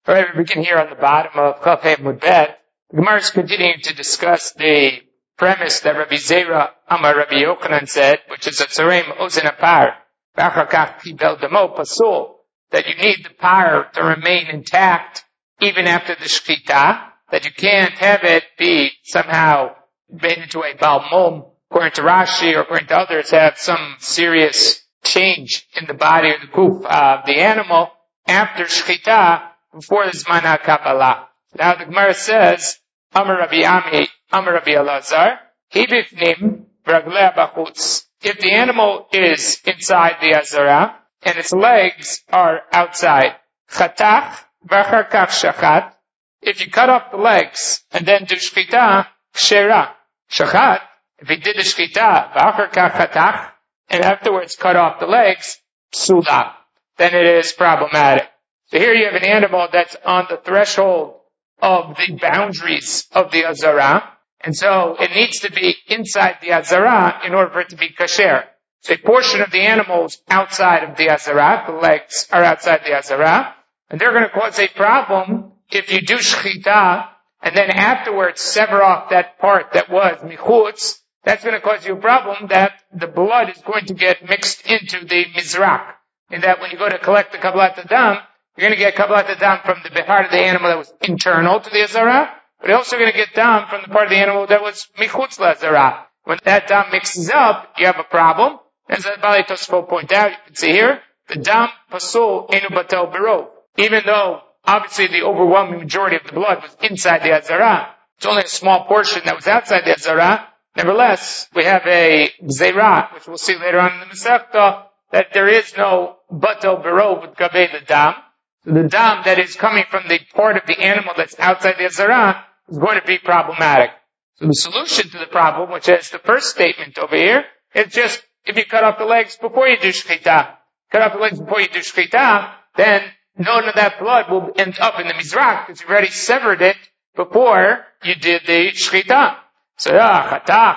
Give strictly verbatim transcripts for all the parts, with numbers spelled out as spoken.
All right, we begin here on the bottom of Chaf Hey Amud Bet. The Gemara is continuing to discuss the premise that Rabbi Zera Amar Rabbi Yochanan said, which is a Tzarem Ozen Apar, V'achar Kach Kibel Damo Pasul, that you need the par to remain intact even after the Shechita, that you can't have it be somehow made into a Baal Mum, according to Rashi or according to others, have some serious change in the body or the kuf of the animal after Shechita, before the Zman HaKabbalah. Now the Gemara says, Amar Rabbi Ami, Amar Rabbi Elazar, Hibifnim Vraglea Bachutz. If the animal is inside the Azara, and its legs are outside, Chatach V'achar Kach Shachat. If you cut off the legs, and then do Shechita, Kshera. Shachat, if he did the Shechita, V'achar Kach Chatach, and afterwards cut off the legs, Psula. Then it is problematic. So here you have an animal that's on the threshold of the boundaries of the Azara, and so it needs to be inside the Azara in order for it to be kasher. So a portion of the animal is outside of the Azara, the legs are outside the Azara, and they're going to cause a problem if you do Shechita, and then afterwards sever off that part that was Michutz. That's going to cause you a problem that the blood is going to get mixed into the Mizrach, in that when you go to collect the Kabbalat Adam, you're going to get Kabbalat Adam from the heart of the animal that was internal to the Azara, but you're also going to get Dam from the part of the animal that was Michutz LaAzara. When that Dam mixes up, you have a problem. As the Bali Tosfot point out, you can see here, the Dam Pasul Enu Batel Bero. Even though, obviously, the overwhelming majority of the blood was inside the Azara, it's only a small portion that was outside the Azara. Nevertheless, we have a Zera, which we'll see later on in the Masechta, that there is no Batel Bero with Gabei the Dam. The dam that is coming from the part of the animal that's outside the Azara is going to be problematic. So the solution to the problem, which is the first statement over here, is just if you cut off the legs before you do Shechita, cut off the legs before you do Shechita, then none of that blood will end up in the Mizrach because you've already severed it before you did the Shechita. So, how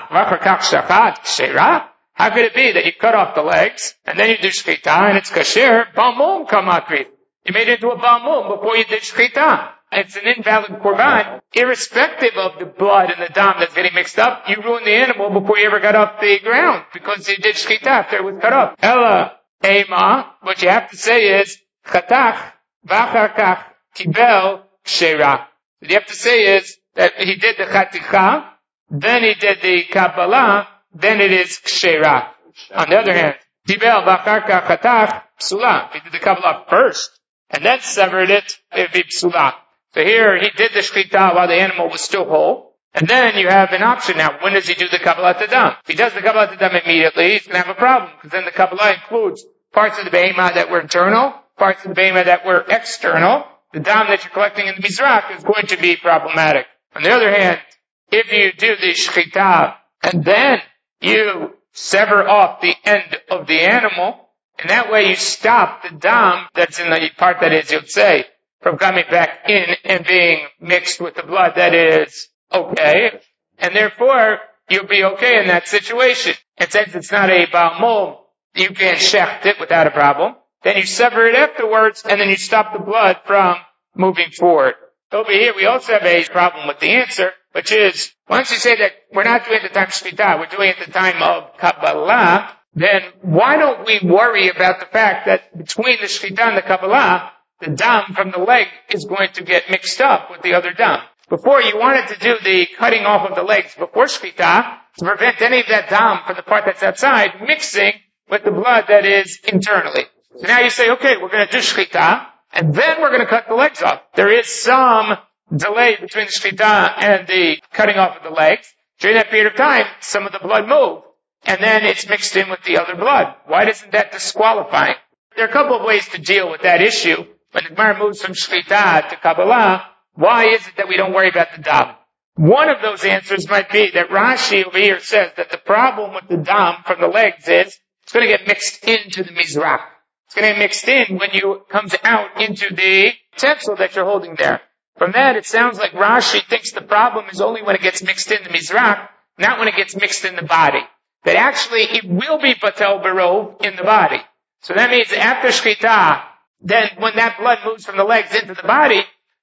could it be that you cut off the legs and then you do Shechita and it's kasher? Bamum kamakri. You made it into a Balmum before you did Shechita. It's an invalid Korban, irrespective of the blood and the dam that's getting mixed up. You ruined the animal before you ever got off the ground, because you did Shechita after it was cut off. Ella, Ema, what you have to say is, Chatach, V'achar Kach, Kibel, Kshera. What you have to say is, that he did the Chaticha, then he did the Kabbalah, then it is Kshera. On the other hand, Kibel, V'achar Kach, Chatach, Psula. He did the Kabbalah first, and then severed it, it'd be psula. So here, he did the shechita while the animal was still whole, and then you have an option now. When does he do the Kabbalat Adam? If he does the Kabbalat Adam immediately, he's going to have a problem, because then the Kabbalah includes parts of the Behemah that were internal, parts of the Behemah that were external. The dam that you're collecting in the Mizrach is going to be problematic. On the other hand, if you do the shechita, and then you sever off the end of the animal, and that way you stop the dam that's in the part that is Yotzei from coming back in and being mixed with the blood that is okay. And therefore, you'll be okay in that situation. And since it's not a Balmum, you can shecht it without a problem. Then you sever it afterwards, and then you stop the blood from moving forward. Over here, we also have a problem with the answer, which is, once you say that we're not doing it at the time of Shechita, we're doing it at the time of Kabbalah, then why don't we worry about the fact that between the Shechita and the Kabbalah, the dam from the leg is going to get mixed up with the other dam. Before, you wanted to do the cutting off of the legs before Shechita to prevent any of that dam from the part that's outside mixing with the blood that is internally. So now you say, okay, we're going to do Shechita, and then we're going to cut the legs off. There is some delay between the Shechita and the cutting off of the legs. During that period of time, some of the blood moved, and then it's mixed in with the other blood. Why isn't that disqualifying? There are a couple of ways to deal with that issue. When the Gemara moves from Shechita to Kabbalah, why is it that we don't worry about the dam? One of those answers might be that Rashi over here says that the problem with the dam from the legs is it's going to get mixed into the Mizrach. It's going to get mixed in when you comes out into the utensil that you're holding there. From that, it sounds like Rashi thinks the problem is only when it gets mixed in the Mizrach, not when it gets mixed in the body. That actually it will be Batel Barov in the body. So that means after Shechita, then when that blood moves from the legs into the body,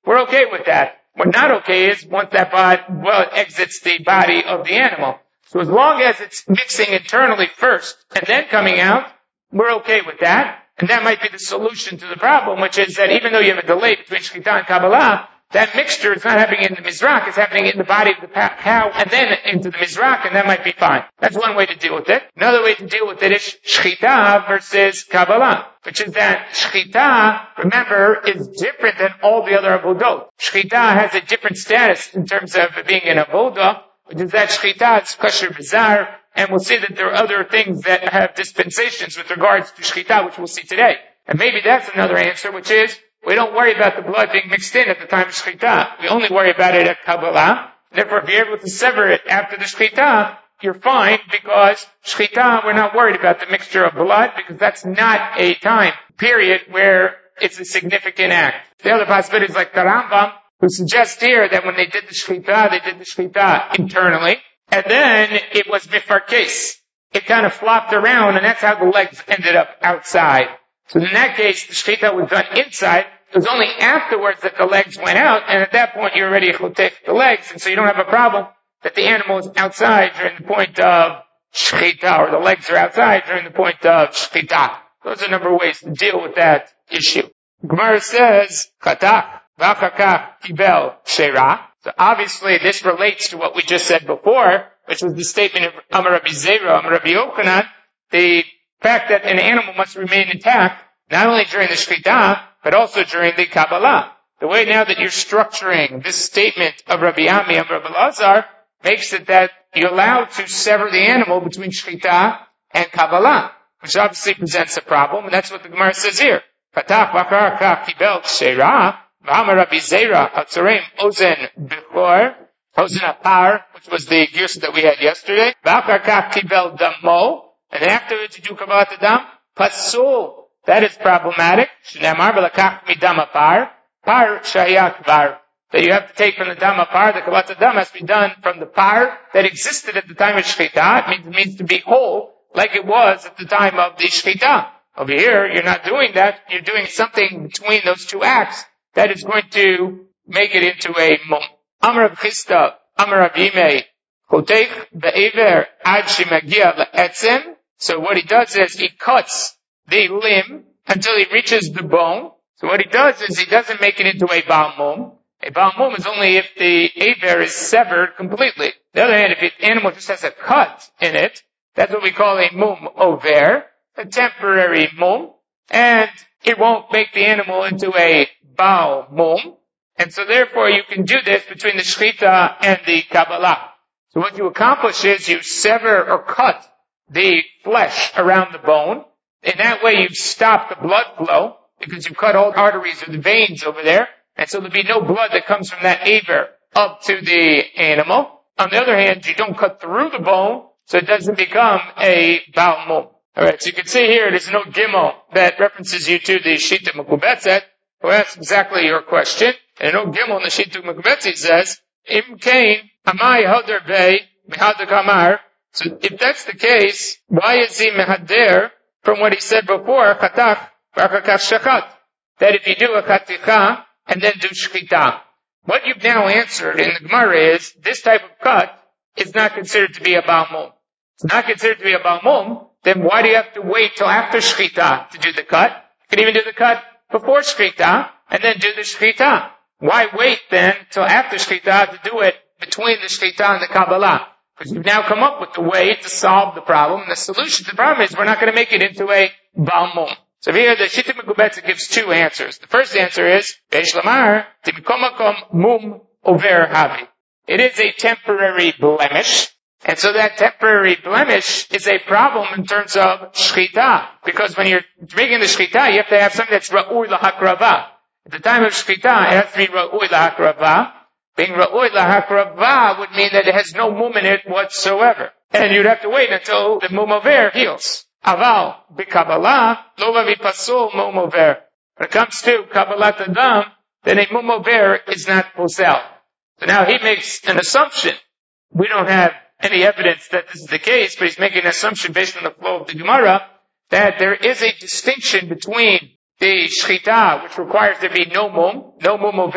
we're okay with that. What's not okay is once that blood exits the body of the animal. So as long as it's mixing internally first and then coming out, we're okay with that. And that might be the solution to the problem, which is that even though you have a delay between Shechita and Kabbalah, that mixture is not happening in the Mizrach, it's happening in the body of the cow and then into the Mizrach, and that might be fine. That's one way to deal with it. Another way to deal with it is Shechita versus Kabbalah, which is that Shechita, remember, is different than all the other Avodot. Shechita has a different status in terms of being an Avodah, which is that Shechita is kosher bizarre, and we'll see that there are other things that have dispensations with regards to Shechita, which we'll see today. And maybe that's another answer, which is, we don't worry about the blood being mixed in at the time of Shechita. We only worry about it at Kabbalah. Therefore, if you're able to sever it after the Shechita, you're fine, because Shechita, we're not worried about the mixture of blood, because that's not a time period where it's a significant act. The other possibility is like the Rambam, who suggests here that when they did the Shechita, they did the Shechita internally, and then it was mifarkes. It kind of flopped around, and that's how the legs ended up outside. So in that case, the Shechita was done inside. It was only afterwards that the legs went out, and at that point you're already chotech the legs, and so you don't have a problem that the animal is outside during the point of Shechita, or the legs are outside during the point of Shechita. Those are a number of ways to deal with that issue. Gemara says, Chatak, V'achakach Kibel Sheira. So obviously this relates to what we just said before, which was the statement of Amar Rabbi Zera, Amar Rabbi Yochanan, the fact that an animal must remain intact, not only during the Shechita, but also during the Kabbalah. The way now that you're structuring this statement of Rabbi Ami and Rabbi Lazar makes it that you're allowed to sever the animal between Shechita and Kabbalah, which obviously presents a problem, and that's what the Gemara says here. Patach v'achar kach kibel sheira, v'amar Rabbi Zera, atzoreim ozen bechor, ozen apar, which was the girsa that we had yesterday, v'achar kach kibel damo, and afterwards you do Kabbalat Adam, pasul. That is problematic. Shnamar b'lakach midam apar, par shayak var. That you have to take from the dam apar, the Kabbalat Adam has to be done from the par that existed at the time of Shechita. It means, it means to be whole, like it was at the time of the Shechita. Over here, you're not doing that. You're doing something between those two acts that is going to make it into a mum. Amar Rav Chisda, Amar Rav Yimei, chotech be'ever ad shemagia le'etzem. So what he does is he cuts the limb until he reaches the bone. So what he does is he doesn't make it into a Baal Mum. A Baal Mum is only if the aver is severed completely. On the other hand, if the animal just has a cut in it, that's what we call a Mum over, a temporary Mum, and it won't make the animal into a Baal Mum. And so therefore you can do this between the Shechita and the Kabbalah. So what you accomplish is you sever or cut the flesh around the bone. In that way, you've stopped the blood flow, because you've cut all the arteries or the veins over there, and so there'll be no blood that comes from that aver up to the animal. On the other hand, you don't cut through the bone, so it doesn't become a Baal Mum. Alright, so you can see here, there's no gimel that references you to the Shita Mekubetzet, who asks exactly your question, and no gimel in the Shita Mekubetzet says, Im kain, amai hadar bei, mehadak amar. So if that's the case, why is he mehader from what he said before, Chatach, v'achakach shechat, that if you do a chaticha and then do shechita. What you've now answered in the Gemara is, this type of cut is not considered to be a Baal Mum. It's not considered to be a Baal Mum, then why do you have to wait till after shechita to do the cut? You can even do the cut before shechita and then do the shechita. Why wait then till after shechita to do it between the shechita and the Kabbalah? Because you've now come up with the way to solve the problem. And the solution to the problem is we're not going to make it into a Baal Mum. So here the Shita Mekubetzet gives two answers. The first answer is, Beish Lamar, Timikomakom Mum Over Havi. It is a temporary blemish. And so that temporary blemish is a problem in terms of Shechita. Because when you're making the Shechita, you have to have something that's Ra'ui L'Hakrava. At the time of Shechita, it has to be Ra'ui L'Hakrava. Being Ra'ui L'Hakrava would mean that it has no mum in it whatsoever. And you'd have to wait until the mum over heals. Aval, b'Kabbalah, lo v'pasul mum over. When it comes to Kabbalat Adam, then a mum over is not posel. So now he makes an assumption. We don't have any evidence that this is the case, but he's making an assumption based on the flow of the Gemara that there is a distinction between the Shechita, which requires there be no mum, no mum over,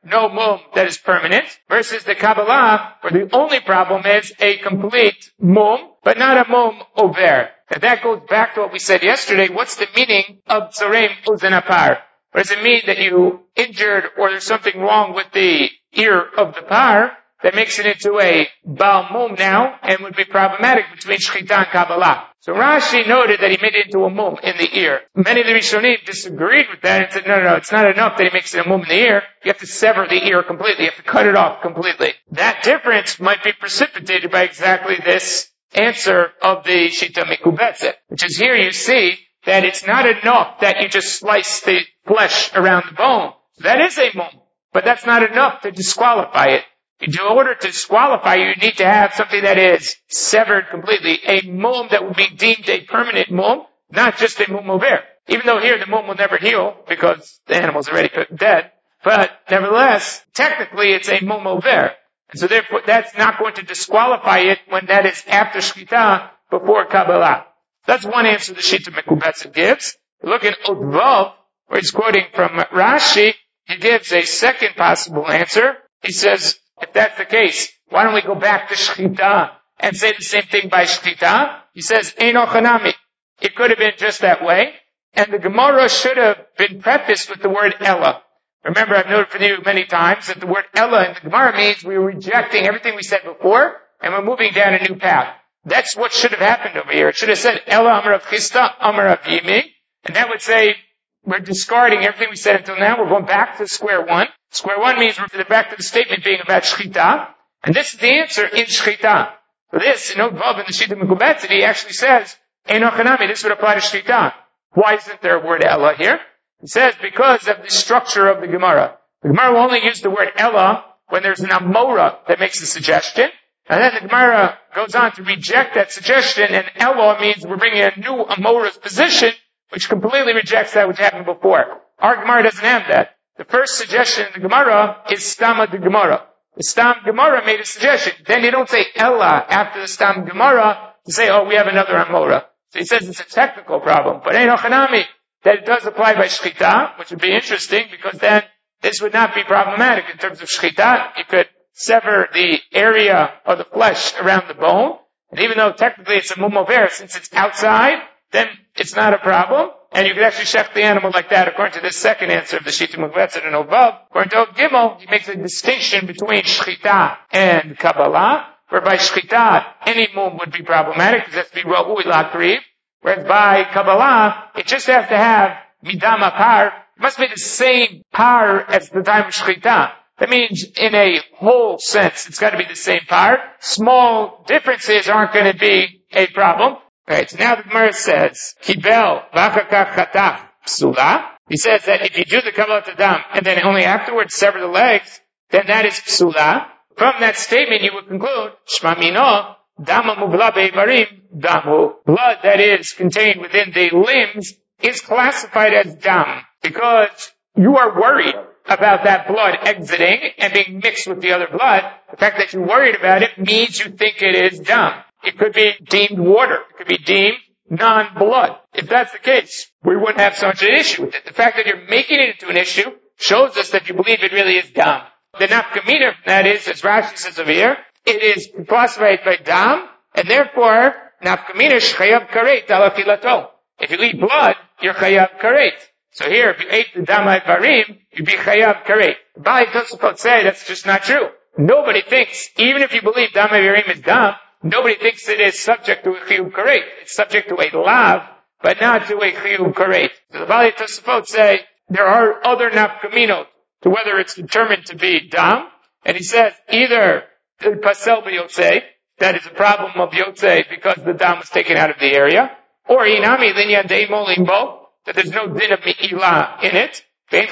no mum that is permanent, versus the Kabbalah, where the only problem is a complete mum, but not a mum over. And that goes back to what we said yesterday. What's the meaning of Tzorem Uzen Apar? What does it mean that you injured or there's something wrong with the ear of the par that makes it into a Baal Mum now and would be problematic between Shechita and Kabbalah? So Rashi noted that he made it into a mum in the ear. Many of the Rishonim disagreed with that and said, no, no, no, it's not enough that he makes it a mum in the ear. You have to sever the ear completely. You have to cut it off completely. That difference might be precipitated by exactly this answer of the Shita Mekubetzet, which is here you see that it's not enough that you just slice the flesh around the bone. That is a mum, but that's not enough to disqualify it. In order to disqualify you, you need to have something that is severed completely, a mum that would be deemed a permanent mum, not just a mum over. Even though here the mum will never heal because the animal's already dead, but nevertheless, technically it's a mum over. And so therefore that's not going to disqualify it when that is after Shechita, before Kabbalah. That's one answer the Shita Mekubetzet gives. Look at Odvav, where he's quoting from Rashi. He gives a second possible answer. He says, if that's the case, why don't we go back to Shechita and say the same thing by Shechita? He says, Eino Chanami. It could have been just that way. And the Gemara should have been prefaced with the word Ella. Remember, I've noted for you many times that the word Ella in the Gemara means we're rejecting everything we said before and we're moving down a new path. That's what should have happened over here. It should have said Ella Amar of Chista, Amar of Yimi. And that would say we're discarding everything we said until now. We're going back to square one. Square one means we're back to the statement being about Shechita. And this is the answer in Shechita. So this, in Odvav in the Shita Mekubetzet, he actually says, Eino Chanami, this would apply to Shechita. Why isn't there a word Ella here? He says because of the structure of the Gemara. The Gemara will only use the word Ella when there's an Amora that makes the suggestion. And then the Gemara goes on to reject that suggestion, and Ella means we're bringing a new Amora's position, which completely rejects that which happened before. Our Gemara doesn't have that. The first suggestion in the Gemara is Stama the Gemara. The Stam Gemara made a suggestion. Then you don't say Ella after the Stam Gemara to say, oh, we have another Amora. So he says it's a technical problem. But Eino Chanami, that it does apply by Shechita, which would be interesting because then this would not be problematic in terms of Shechita. You could sever the area of the flesh around the bone. And even though technically it's a mum over, since it's outside, then it's not a problem. And you could actually shech the animal like that according to this second answer of the Shita Mekubetzet and Odvav. According to Od Gimel, he makes a distinction between Shechita and Kabbalah, whereby Shechita, any mum would be problematic, because it has to be Ra'ui L'Akriv. Whereas by Kabbalah, it just has to have Midama Par. It must be the same par as the time of Shechita. That means in a whole sense, it's got to be the same par. Small differences aren't going to be a problem. Alright, so now the Gemara says, Kibel v'achakach chatach psula. He says that if you do the Kabbalah Tadam and then only afterwards sever the legs, then that is psula. From that statement you would conclude, Shma mino, dama muvla be'varim, damu. Blood that is contained within the limbs is classified as dam, because you are worried about that blood exiting and being mixed with the other blood. The fact that you're worried about it means you think it is dam. It could be deemed water. It could be deemed non-blood. If that's the case, we wouldn't have so much an issue with it. The fact that you're making it into an issue shows us that you believe it really is dam. The nafkamina, that is, as Rashi says over here, it is classified by dam, and therefore, nafkamina shchayav karet ala filato. If you eat blood, you're chayav karet. So here, if you ate the dam varim, you'd be chayav karet. Bali Tosafot say that's just not true. Nobody thinks, even if you believe dam varim is dam, nobody thinks it is subject to a chiyuv karet. It's subject to a lav, but not to a chiyuv karet. So the Bali Tosafot say there are other nafkaminot to whether it's determined to be dam, and he says either the pasel b'yotzei, that is a problem of yotzei because the dam was taken out of the area, or inami linyan dei molimbo, that there's no din of mi'ilah in it,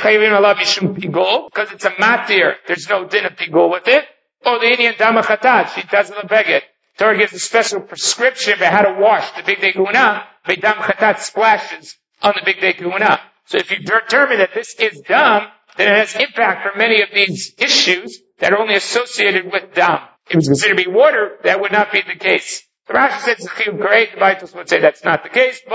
because it's a matir, there's no din of pigul with it, or the inyan damachatat, she doesn't lebegit. Torah gives a special prescription about how to wash the big day kuhuna, but dam chatat splashes on the big day kuhuna. So if you determine that this is dam, then it has impact for many of these issues that are only associated with dam. If it was considered to be water, that would not be the case. The Rashi says it's a chiyuv karet. The Baitos would say that's not the case, but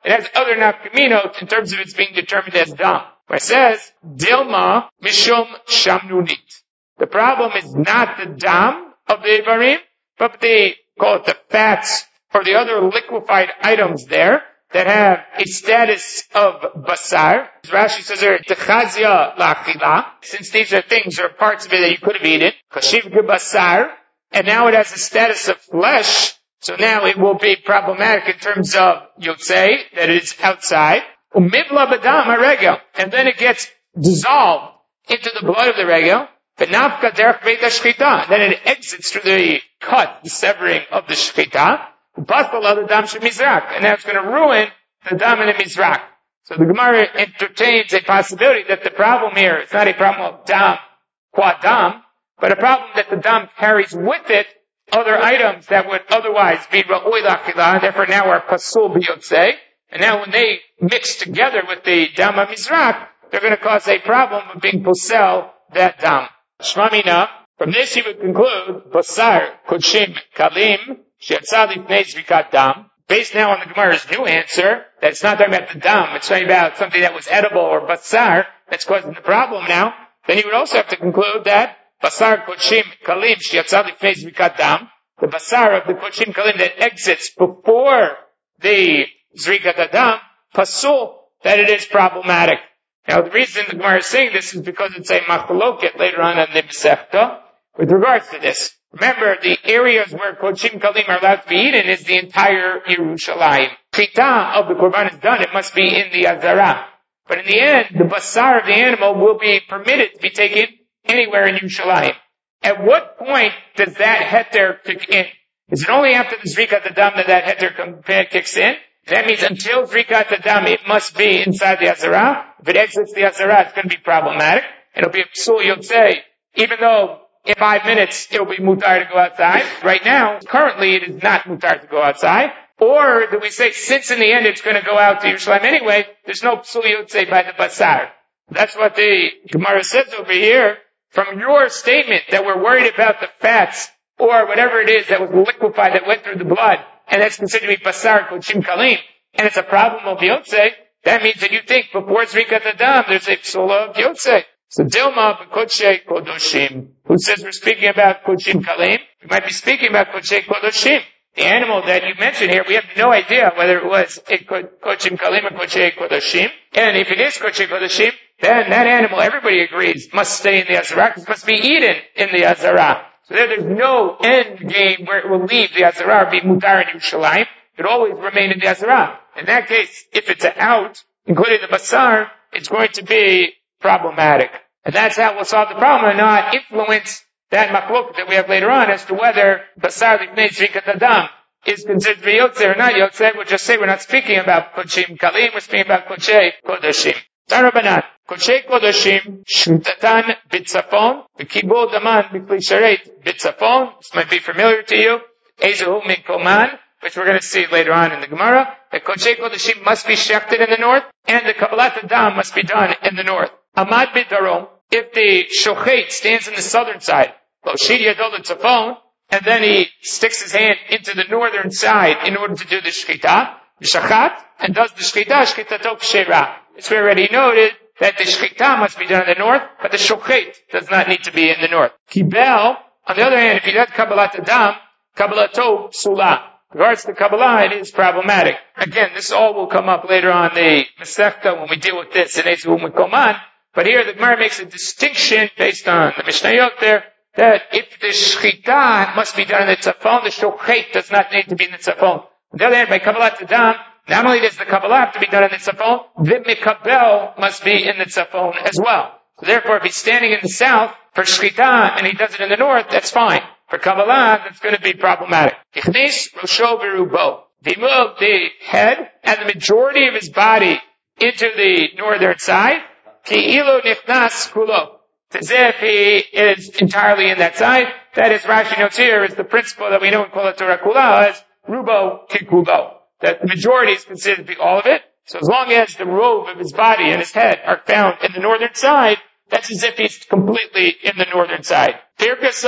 it has other nafkaminot in terms of its being determined as dam. Where it says, Dilma Mishum Shamnunit. The problem is not the dam of the Ivarim, but they call it the fats or the other liquefied items there that have a status of basar. Rashi says there, Techazia lachila, since these are things or parts of it that you could have eaten, kashiv basar, and now it has a status of flesh, so now it will be problematic in terms of yotzei, that it is outside. Umibla badam haregel, and then it gets dissolved into the blood of the regel. V'nafka derech beit hashchita, then it exits through the cut, the severing of the shchita. U'pasal the dam shemizrak, and that's going to ruin the dam in the mizrak. So the Gemara entertains a possibility that the problem here is not a problem of dam qua dam, but a problem that the dam carries with it other items that would otherwise be ra'oi la'achila, and therefore now are pasul b'yotzei. And now when they mix together with the dam mizrak, they're going to cause a problem of being posel that dam. Shmamina, from this you would conclude, basar, kodshim, kalim, she'atzah lifnei zrikat dam. Based now on the Gemara's new answer, that it's not talking about the dam, it's talking about something that was edible or basar, that's causing the problem now, then you would also have to conclude that basar, kodshim, kalim, she'atzah lifnei zrikat dam, the basar of the kodshim, kalim that exits before the zrikat dam, pasul, that it is problematic. Now, the reason the Gemara is saying this is because it's a machloket later on in the Masechta with regards to this. Remember, the areas where kodshim kalim are allowed to be eaten is the entire Yerushalayim. Chita of the korban is done; it must be in the Azara. But in the end, the basar of the animal will be permitted to be taken anywhere in Yerushalayim. At what point does that heter kick in? Is it only after the zrikat hadam that that heter kicks in? That means until zrikat hadam, it must be inside the Azara. If it exits the Azara, it's going to be problematic. It'll be a psul yotzei, even though in five minutes it'll be mutar to go outside. Right now, currently it is not mutar to go outside. Or do we say, since in the end it's going to go out to Yerushalayim anyway, there's no psul yotzei by the basar. That's what the Gemara says over here. From your statement that we're worried about the fats or whatever it is that was liquefied that went through the blood, and that's considered to be basar kodshim kalim, and it's a problem of yotzei, that means that you think before zrikat hadam there's a psula of yotzei. So Dilma b'kodshei kodoshim. Who says we're speaking about kodshim kalim? We might be speaking about kodshei kodoshim. The animal that you mentioned here, we have no idea whether it was a kodshim kalim or kodshei kodoshim. And if it is kodshei kodoshim, then that animal, everybody agrees, must stay in the Azara, because it must be eaten in the Azara. So there, there's no end game where it will leave the Azara or be mutar in Yerushalayim. It always remain in the Azara. In that case, if it's out, including the basar, it's going to be problematic. And that's how we'll solve the problem and not influence that machlok that we have later on as to whether basar lifnei zrikat hadam is considered to be yotzei or not yotzei. We'll just say we're not speaking about kodshim kalim, we're speaking about kodshei kodoshim. Tarabanan, kodshei kodoshim, shutatan bitzafon, v'kibul daman b'kli sharet bitzafon. This might be familiar to you. Ezehu min koman, which we're going to see later on in the Gemara. The kodshei kodoshim must be shechted in the north, and the kabbalat hadam must be done in the north. Amad b'darom, if the shochet stands in the southern side, loshid yadol tzafon, and then he sticks his hand into the northern side in order to do the shchita, shachat, and does the shchita, shchitato kshera. It's already noted that the shchita must be done in the north, but the shochet does not need to be in the north. Kibel, on the other hand, if he does kabbalat hadam, kabbalato psula. Regards to Kabbalah, it is problematic. Again, this all will come up later on the Masechta when we deal with this in Ezehu Mikoman. But here the Gemara makes a distinction based on the Mishnayot there, that if the Shchita must be done in the Tzafon, the Shochet does not need to be in the Tzafon. On the other hand, by Kabbalat hadam, not only does the Kabbalah have to be done in the Tzafon, the Mikabel must be in the Tzafon as well. So therefore, if he's standing in the south for Shchita and he does it in the north, that's fine. For Kabbalah, that's going to be problematic. Ichnis Rosho Berubo. He moved the head and the majority of his body into the northern side. Ki ilu nichnas kulo. As if he is entirely in that side. That is, Rashi notes here, is the principle that we know in Kol HaTorah Kula as Rubo Ki Kulo. That the majority is considered to be all of it. So as long as the robe of his body and his head are found in the northern side, that's as if he's completely in the northern side. Tirkasa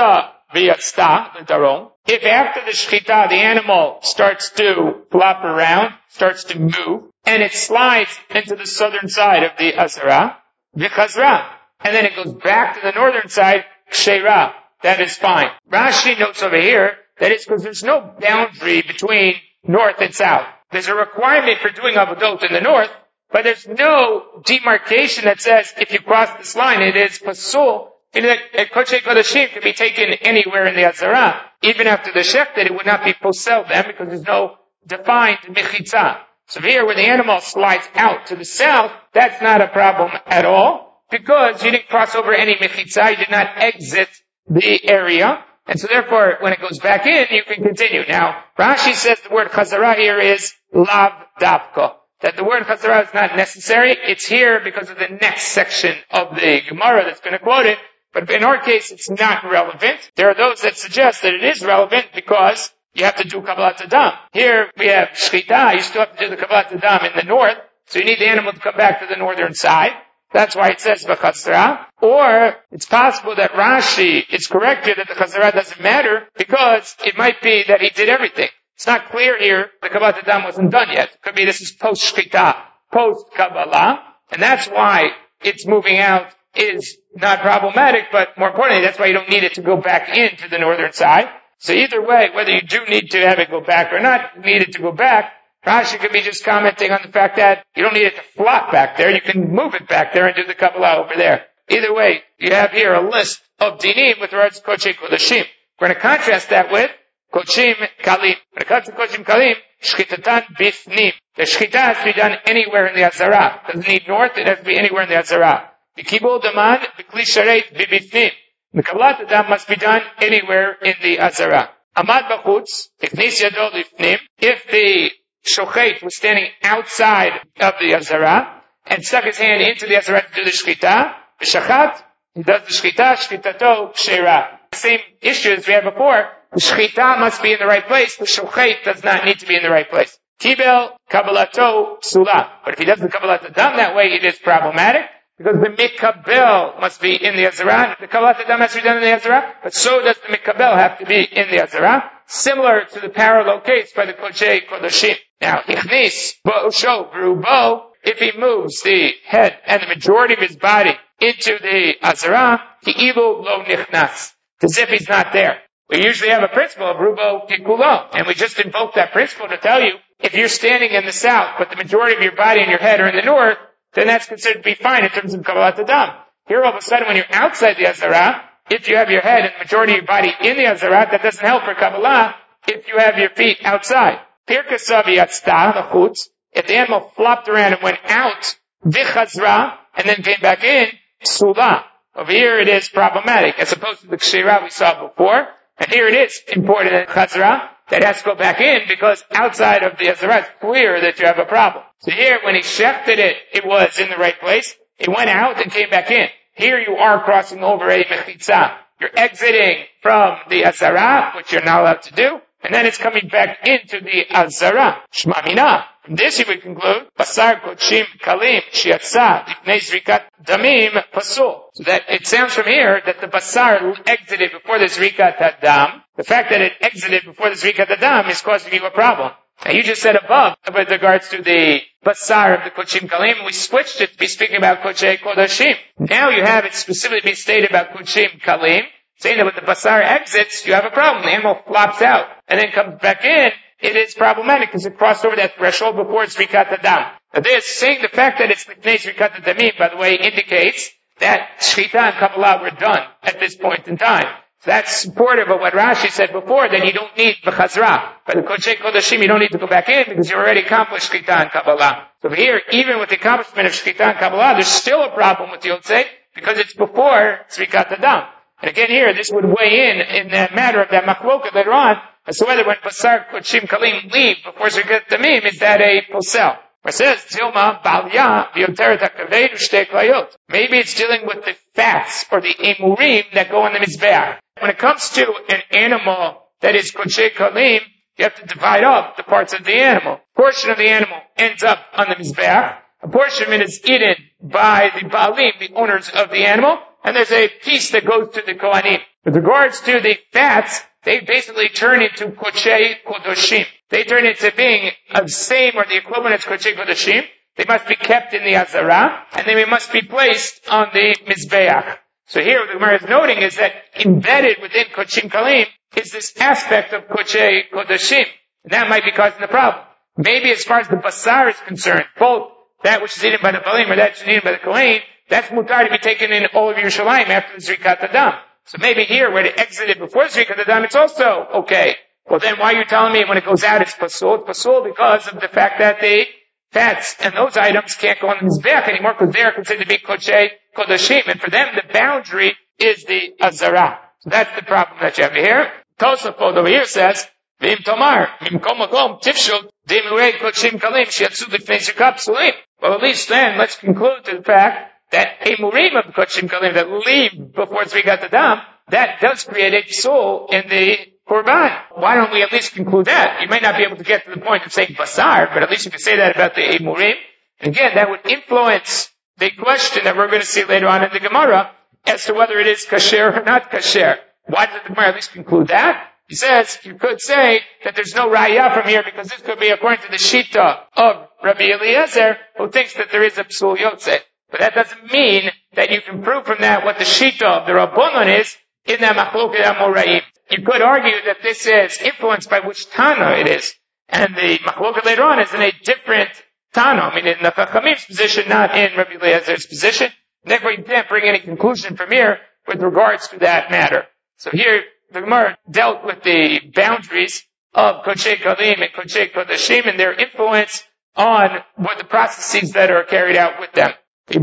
v'yatzta, the darom. If after the shechita the animal starts to flop around, starts to move, and it slides into the southern side of the azara, v'chazra, and then it goes back to the northern side, ksheira, that is fine. Rashi notes over here that it's because there's no boundary between north and south. There's a requirement for doing avodot in the north, but there's no demarcation that says if you cross this line, it is pasul. And that Kodesh Kodashim can be taken anywhere in the Azara. Even after the Shechted, it would not be posel then because there's no defined mechitza. So here, where the animal slides out to the south, that's not a problem at all because you didn't cross over any mechitza, you did not exit the area. And so therefore, when it goes back in, you can continue. Now, Rashi says the word chazara here is lav davka. That the word chazara is not necessary. It's here because of the next section of the Gemara that's going to quote it. But in our case, it's not relevant. There are those that suggest that it is relevant because you have to do Kabbalat Adam. Here we have Shechita. You still have to do the Kabbalat Adam in the north. So you need the animal to come back to the northern side. That's why it says B'chazra. Or it's possible that Rashi is correct here that the Chazara doesn't matter because it might be that he did everything. It's not clear here the Kabbalat Adam wasn't done yet. It could be this is post-Shechita, post-Kabbalah. And that's why it's moving out is not problematic, but more importantly, that's why you don't need it to go back into the northern side. So either way, whether you do need to have it go back or not need it to go back, Rashi could be just commenting on the fact that you don't need it to flop back there. You can move it back there and do the Kabbalah over there. Either way, you have here a list of dinim with regards to Kodesh Kodashim. We're going to contrast that with Kodshim Kalim. When it comes to Kodshim Kalim, Shchitatan Bifnim. The Shchita has to be done anywhere in the Azara. It doesn't need north, it has to be anywhere in the Azara. The Kibul Daman, the Kli Sharet Bibifnim. The Kabbalat Adam must be done anywhere in the Azara. Amad Bachutz, Iknis Yadol Lifnim. If the Shochet was standing outside of the Azara and stuck his hand into the Azara to do the Shchita, the Shachat, he does the Shchita, Shchitato, Ksheira. Same issue as we had before. The Shchita must be in the right place. The Shochet does not need to be in the right place. Kibel, Kabbalato, Psula. But if he does the Kabbalat Adam that way, it is problematic. Because the Mikabel must be in the Azara. The Kabbalat Adam has to be done in the Azara, but so does the Mikabel have to be in the Azara. Similar to the parallel case by the Kodesh Kodashim. Now, Ichnis, Bo'usho, Berubo, if he moves the head and the majority of his body into the Azara, Ki'ilu lo nichnas. As if he's not there. We usually have a principle of Rubo Kikulo, and we just invoke that principle to tell you, if you're standing in the south, but the majority of your body and your head are in the north, then that's considered to be fine in terms of Kabbalat Adam. Here all of a sudden when you're outside the Azara, if you have your head and the majority of your body in the Azara, that doesn't help for Kabbalah if you have your feet outside. Pirkasavi Yatzta, the chutz, if the animal flopped around and went out, Vichazra, and then came back in, Sula. Over here it is problematic, as opposed to the Kshira we saw before. And here it is important in Chazra that has to go back in because outside of the Azara it's clear that you have a problem. So here when he shechted it, it was in the right place. It went out and came back in. Here you are crossing over a mechitza. You're exiting from the Azara, which you're not allowed to do, and then it's coming back into the Azara. Shma mina. From this you would conclude, Basar Kodshim Kalim Shiatsa Lifnei Zrikat Damim Pasul. So that it sounds from here that the Basar exited before the Zrikat Adam. The fact that it exited before the Zrikat Adam is causing you a problem. Now you just said above with regards to the Basar of the Kodshim Kalim, we switched it to be speaking about Kodesh Kodashim. Now you have it specifically being stated about Kodshim Kalim, saying that when the Basar exits, you have a problem. The animal flops out and then comes back in. It is problematic because it crossed over that threshold before it's Zrikat Adam. Now this, saying the fact that it's Lifnei Zrikat Adamim, by the way, indicates that Shechita and Kabbalah were done at this point in time. So that's supportive of what Rashi said before, that you don't need B'chazra. By the Kodesh Kodashim, you don't need to go back in because you already accomplished Shechita and Kabbalah. So here, even with the accomplishment of Shechita and Kabbalah, there's still a problem with the Yotzei because it's before Zrikat Adam. And again here, this would weigh in in the matter of that machloket later on, as to whether when Basar Kodshim Kalim leave before Zrikat Damim, is that a posel? Where it says, Zilma Balya V'yoteret HaKaved U'shtei Klayot. Maybe it's dealing with the fats or the emurim that go on the Mizbeach. When it comes to an animal that is Kodshei Kalim, you have to divide up the parts of the animal. A portion of the animal ends up on the Mizbeach. A portion of it is eaten by the Baalim, the owners of the animal. and there's a piece that goes to the Kohanim. With regards to the fats, they basically turn into Kochei Kodoshim. They turn into being of same or the equivalent as Kochei Kodoshim. They must be kept in the Azara, and they must be placed on the Mizbeach. So here what the Gemara is noting is that embedded within Kochim Kalim is this aspect of Kochei Kodoshim. And that might be causing the problem. Maybe as far as the Basar is concerned, both that which is eaten by the Balim or that which is eaten by the Kohen, that's mutar to be taken in all of Yerushalayim after the Zrikat Adam. So maybe here, where it exited before Zrikat Adam, it's also okay. Well then why are you telling me when it goes out it's pasul? It's pasul because of the fact that the fats and those items can't go on the Mizbeach anymore because they are considered to be Kochei Kodoshim. And for them, the boundary is the Azara. So that's the problem that you have here. Tosafot over here says, V'im tomar, mimkom makom, tifshul, dimurei kochim kalim, shiatzu lifnei zikap sulim. Well, at least then, let's conclude to the fact that a murim of kochim kalim that leave before Zrikat Adam, that does create a psul in the Korban. Why don't we at least conclude that? You may not be able to get to the point of saying basar, but at least you can say that about the emurim. And again, that would influence the question that we're going to see later on in the Gemara as to whether it is kasher or not kasher. Why does the Gemara at least conclude that? He says, you could say that there's no raya from here because this could be according to the shita of Rabbi Eliezer, who thinks that there is a psul yotze. But that doesn't mean that you can prove from that what the shita of the Rabbanon is in that machloket amoraim. You could argue that this is influenced by which Tana it is. And the machloket later on is in a different Tana, I mean in the Chachamim's position, not in Rabbi Eliezer's position. Therefore you can't bring any conclusion from here with regards to that matter. So here, the Gemara dealt with the boundaries of Kochei Kalim and Kochei Kodashim and their influence on what the processes that are carried out with them. So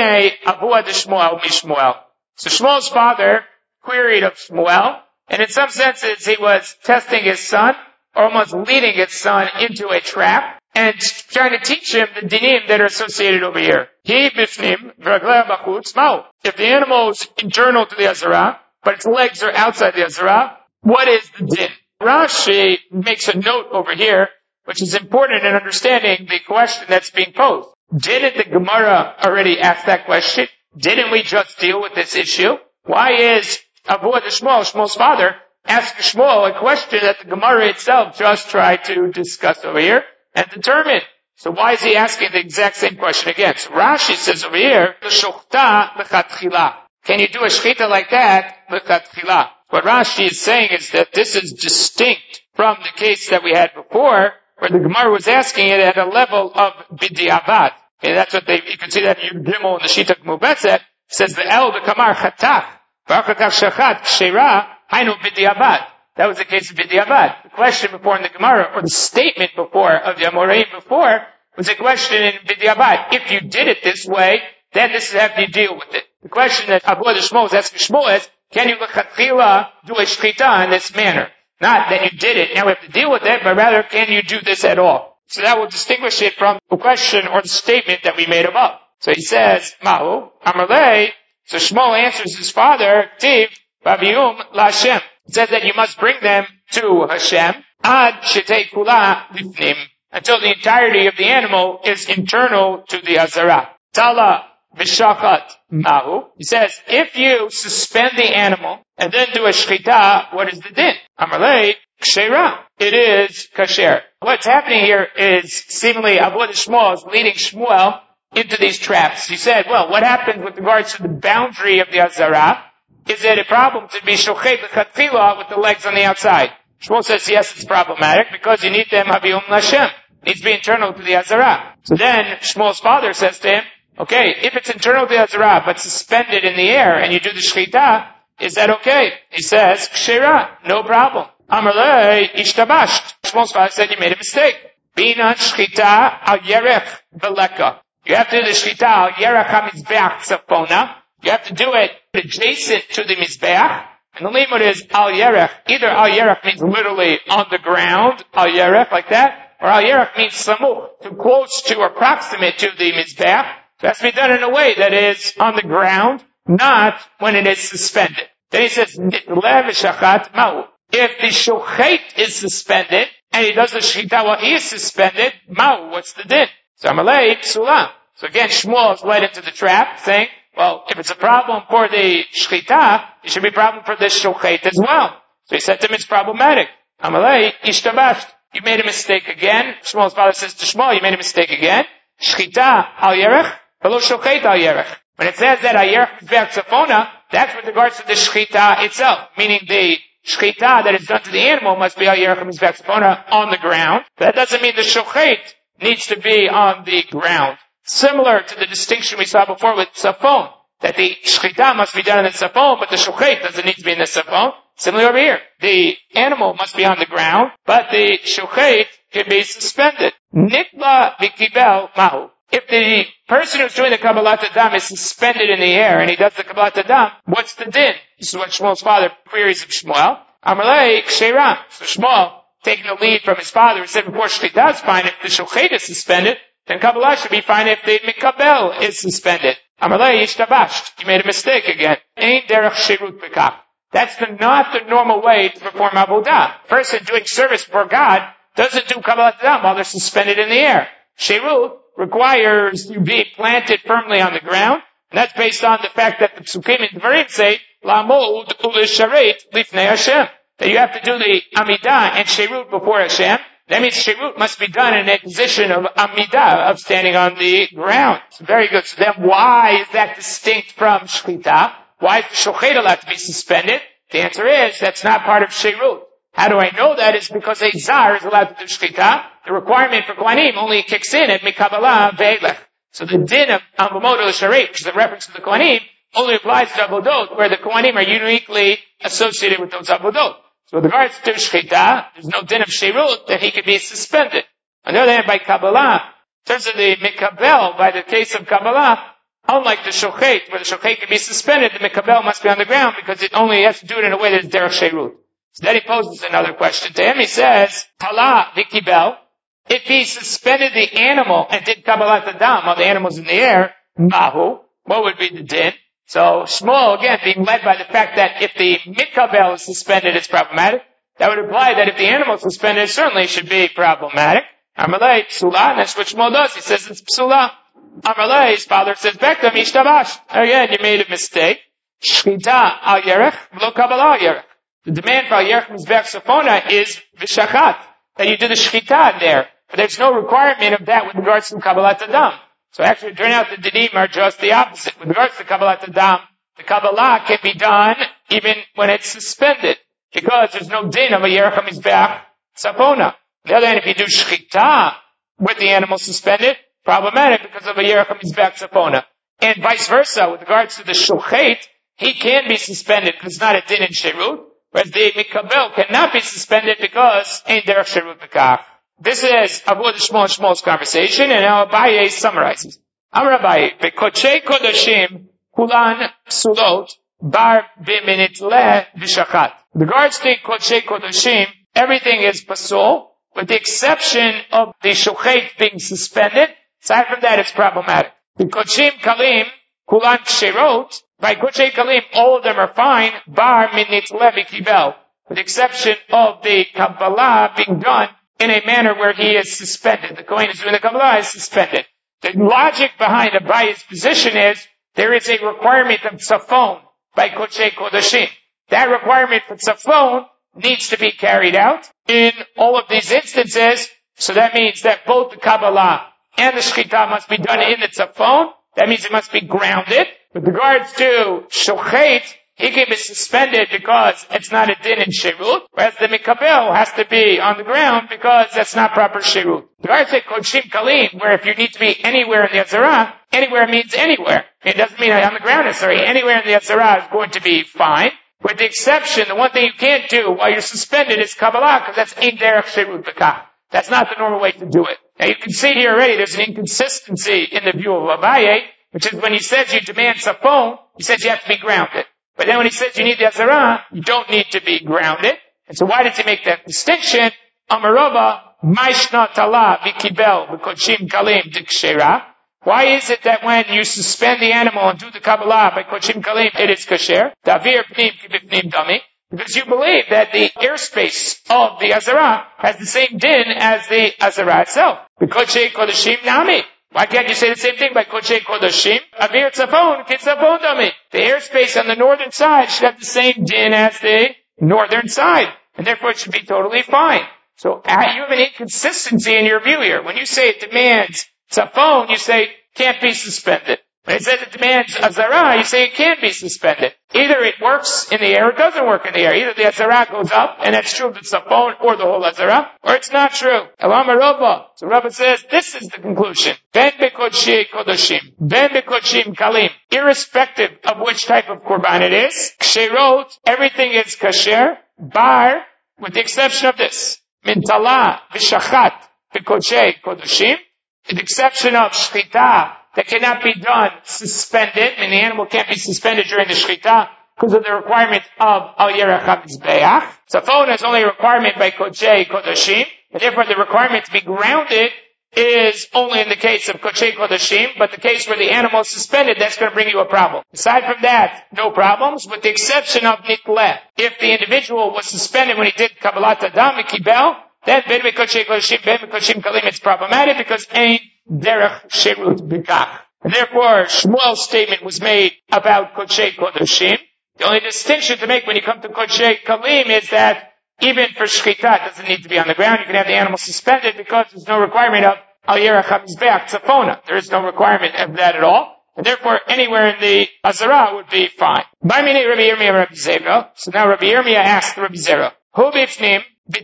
Shmuel's father queried of Shmuel, and in some senses he was testing his son, or almost leading his son into a trap, and trying to teach him the dinim that are associated over here. He bifnim v'raglei b'chutz ma'u. If the animal is internal to the Azara, but its legs are outside the Azara, what is the din? Rashi makes a note over here, which is important in understanding the question that's being posed. Didn't the Gemara already ask that question? Didn't we just deal with this issue? Why is Avuah de Shmuel, Shmuel's father, asking Shmuel a question that the Gemara itself just tried to discuss over here and determine? So why is he asking the exact same question again? So Rashi says over here, L'shochta l'chatchila. Can you do a shechita like that? L'chatchila. What Rashi is saying is that this is distinct from the case that we had before, where the Gemara was asking it at a level of b'diavad. Okay, that's what they, you can see that in Yud Gimel in the Shita Mubetzet. It says the el the kamar chatach, v'achatav shachat kshera, hainu b'diavad. That was the case of b'diavad. The question before in the Gemara, or the statement before of the Amoraim before, was a question in b'diavad. If you did it this way, then this is how you deal with it. The question that Avuah de Shmuel is asking Shmuel is, can you l'chatchila do a shchita in this manner? Not that you did it, now we have to deal with it, but rather, can you do this at all? So that will distinguish it from the question or the statement that we made above. So he says, Mahu, Amalei, so Shmuel answers his father, Tiv, Bavium, La Hashem. It says that you must bring them to Hashem, Ad Shetei Kula Lifnim, until the entirety of the animal is internal to the Azara. Tala V'shachat Mahu. He says, if you suspend the animal and then do a shchita, what is the din? Amalei, kshera. It is kasher. What's happening here is seemingly Avuah de Shmuel is leading Shmuel into these traps. He said, well, what happens with regards to the boundary of the Azara? Is it a problem to be shochet l'chatchila with the legs on the outside? Shmuel says, yes, it's problematic because you need them havium l'Hashem. It needs to be internal to the Azara. So then Shmuel's father says to him, okay, if it's internal to the Azara, but suspended in the air, and you do the shchita, is that okay? He says, kshera, no problem. Amalei, ishtabasht. Shmuel's father said you made a mistake. Bina shchita al yerech veleka. You have to do the shchita al yerech ha-mizbeach tzafona. You have to do it adjacent to the mizbeach. And the limud is al yerech. Either al yerech means literally on the ground, al yerech, like that, or al yerech means samuch, too close to or proximate to the mizbeach. So it has to be done in a way that is on the ground, not when it is suspended. Then he says, if the shochet is suspended, and he does the shechita while he is suspended, ma'u, what's the din? So Amalei, psula. So again, Shmuel is led into the trap, saying, Well, if it's a problem for the shchita, it should be a problem for the shochet as well. So he said to him, it's problematic. Amalei, ishtabasht. You made a mistake again. Shmuel's father says to Shmuel, you made a mistake again. Shchita al yerech, below shochet al yerech. When it says that al yerech mizbeach tzafona, that's with regards to the shchita itself, meaning the shchita that is done to the animal must be al yerech mizbeach tzafona on the ground. But that doesn't mean the shochet needs to be on the ground. Similar to the distinction we saw before with tzafon, that the shchita must be done in the tzafon, but the shochet doesn't need to be in the tzafon. Similarly over here, the animal must be on the ground, but the shochet can be suspended. Nitla v'kibel mahu. If the person who's doing the Kabbalat Adam is suspended in the air and he does the Kabbalat Adam, what's the din? This is what Shmuel's father queries of Shmuel. Amalei ksheiram. So Shmuel, taking the lead from his father, he said before shchita is fine if the shochet is suspended, then Kabbalah should be fine if the mikabel is suspended. Amalei ishtabasht. You made a mistake again. Ein derech shirut bekach. That's the, not the normal way to perform avodah. A person doing service for God doesn't do Kabbalat Adam while they're suspended in the air. Shirut requires you be planted firmly on the ground, and that's based on the fact that the Psukim and Dvarim say, La'amod u'lisharet lifnei Hashem. That you have to do the Amidah and Shirut before Hashem. That means Shirut must be done in a position of Amidah, of standing on the ground. Very good. So then why is that distinct from Shchita? Why is the shochet allowed to be suspended? The answer is, that's not part of Shirut. How do I know that? It's because a Zar is allowed to do Shchita. The requirement for Kohanim only kicks in at Mikabbalah ve'elech. So the din of Amamot L'Sharet, which is a reference to the Kohanim, only applies to Avodot, where the Kohanim are uniquely associated with those Avodot. So with regards to Shchita, there's no din of Shirut that he could be suspended. On the other hand, by Kabbalah, in terms of the Mikabel, by the case of Kabbalah, unlike the Shochet, where the Shochet can be suspended, the Mikabel must be on the ground because it only has to do it in a way that is derech Shirut. So then he poses another question to him. He says, Pala v'kibel, if he suspended the animal and did Kabbalat Adam while the animal's in the air, mahu, what would be the din? So Shmuel, again, being led by the fact that if the mikabel is suspended, it's problematic. That would imply that if the animal is suspended, it certainly should be problematic. Amalei, psula, and that's what Shmuel does. He says it's psula. Amalei, his father says, Bekta mishtabash. Again, you made a mistake. Shchita al yerech, v'lo kabbalah al yerech. The demand for al yerech mizbeach tzafona is v'shachat, that you do the shchita there. But there's no requirement of that with regards to Kabbalat Adam. So actually, it turned out the dinim are just the opposite. With regards to Kabbalat Adam, the Kabbalah can be done even when it's suspended, because there's no din of a yerech mizbeach tzafona. On the other hand, if you do shchita with the animal suspended, problematic because of a yerech mizbeach tzafona. And vice versa, with regards to the shochet, he can be suspended because it's not a din in Shirut, whereas the mikabel cannot be suspended because ain't derech Shirut bekach. This is Avodah Shmuel Shmuel's conversation, and now Abaye summarizes. Amar Abaye, Bekochei Kodashim Kulan Psulot Bar B'minitle V'shachat. With regards to Kochei Kodashim, everything is pasul, with the exception of the shochet being suspended. Aside from that, it's problematic. The Kochim Kalim Kulan Kshirot, by Kochei Kalim, all of them are fine, Bar B'minitle V'kibel, with the exception of the Kabbalah being done in a manner where he is suspended. The Kohen is doing the Kabbalah is suspended. The logic behind Abaye's position is there is a requirement of tzafon by Kochei Kodashim. That requirement for tzafon needs to be carried out in all of these instances. So that means that both the Kabbalah and the Shechita must be done in the tzafon. That means it must be grounded. With regards to shochet, he can be suspended because it's not a din in Shirut, whereas the Mikabel has to be on the ground because that's not proper Shirut. The guard said Kodshim Kalim, where if you need to be anywhere in the Yetzirah, anywhere means anywhere. It doesn't mean on the ground necessarily. Anywhere in the Yetzirah is going to be fine. With the exception, the one thing you can't do while you're suspended is Kabbalah, because that's Ein Derech Shirut Bekach. That's not the normal way to do it. Now you can see here already there's an inconsistency in the view of Abaye, which is when he says you demand Safon, he says you have to be grounded. But then when he says you need the Azarah, you don't need to be grounded. And so why does he make that distinction? Amarova, Maishna Tala, Vikibel, V'Kodshim Kalim, Dikshera. Why is it that when you suspend the animal and do the Kabbalah by Kodshim Kalim, it is kasher? Davir Pnim Kibifnim Dami. Because you believe that the airspace of the Azarah has the same din as the Azarah itself. V'Kodshei Kodashim Nami. Why can't you say the same thing by Kodshe Kodashim? Avir Tzafon, Kitzafon Dami. The airspace on the northern side should have the same din as the northern side. And therefore it should be totally fine. So you have an inconsistency in your view here. When you say it demands Tzafon, you say can't be suspended. When it says it demands Azara, you say it can be suspended. Either it works in the air or it doesn't work in the air. Either the Azara goes up, and that's true of the Tzafon or the whole Azara, or it's not true. Elama Rava. So Rava says, this is the conclusion. Ben bekodshei kodashim. Ben bekodshim kalim. Irrespective of which type of korban it is, ksherot, everything is kasher, bar, with the exception of this. Mintala v'shachat bekodshei kodashim. With the exception of shchita, that cannot be done suspended, and the animal can't be suspended during the shechita because of the requirement of al yerach hamizbeach. Tzafon is only a requirement by kodshei kodashim, and therefore the requirement to be grounded is only in the case of kodshei kodashim, but the case where the animal is suspended, that's going to bring you a problem. Aside from that, no problems, with the exception of nitleh. If the individual was suspended when he did kabbalat adam mikibel, then ben bekodshei kodashim, ben bekodshim kalim, it's problematic because ain't derech sherut b'kach. And therefore, Shmuel's statement was made about Kodshei Kodashim. The only distinction to make when you come to Kodshei Kalim is that even for Shechita, it doesn't need to be on the ground. You can have the animal suspended because there's no requirement of Al Yerach HaMizbeach Tzafona. There is no requirement of that at all. And therefore, anywhere in the Azara would be fine. B'mini Rabbi Yirmiyah Rabbi Zera. So now Rabbi Yirmiyah asked Rabbi Zera, Hu b'fnim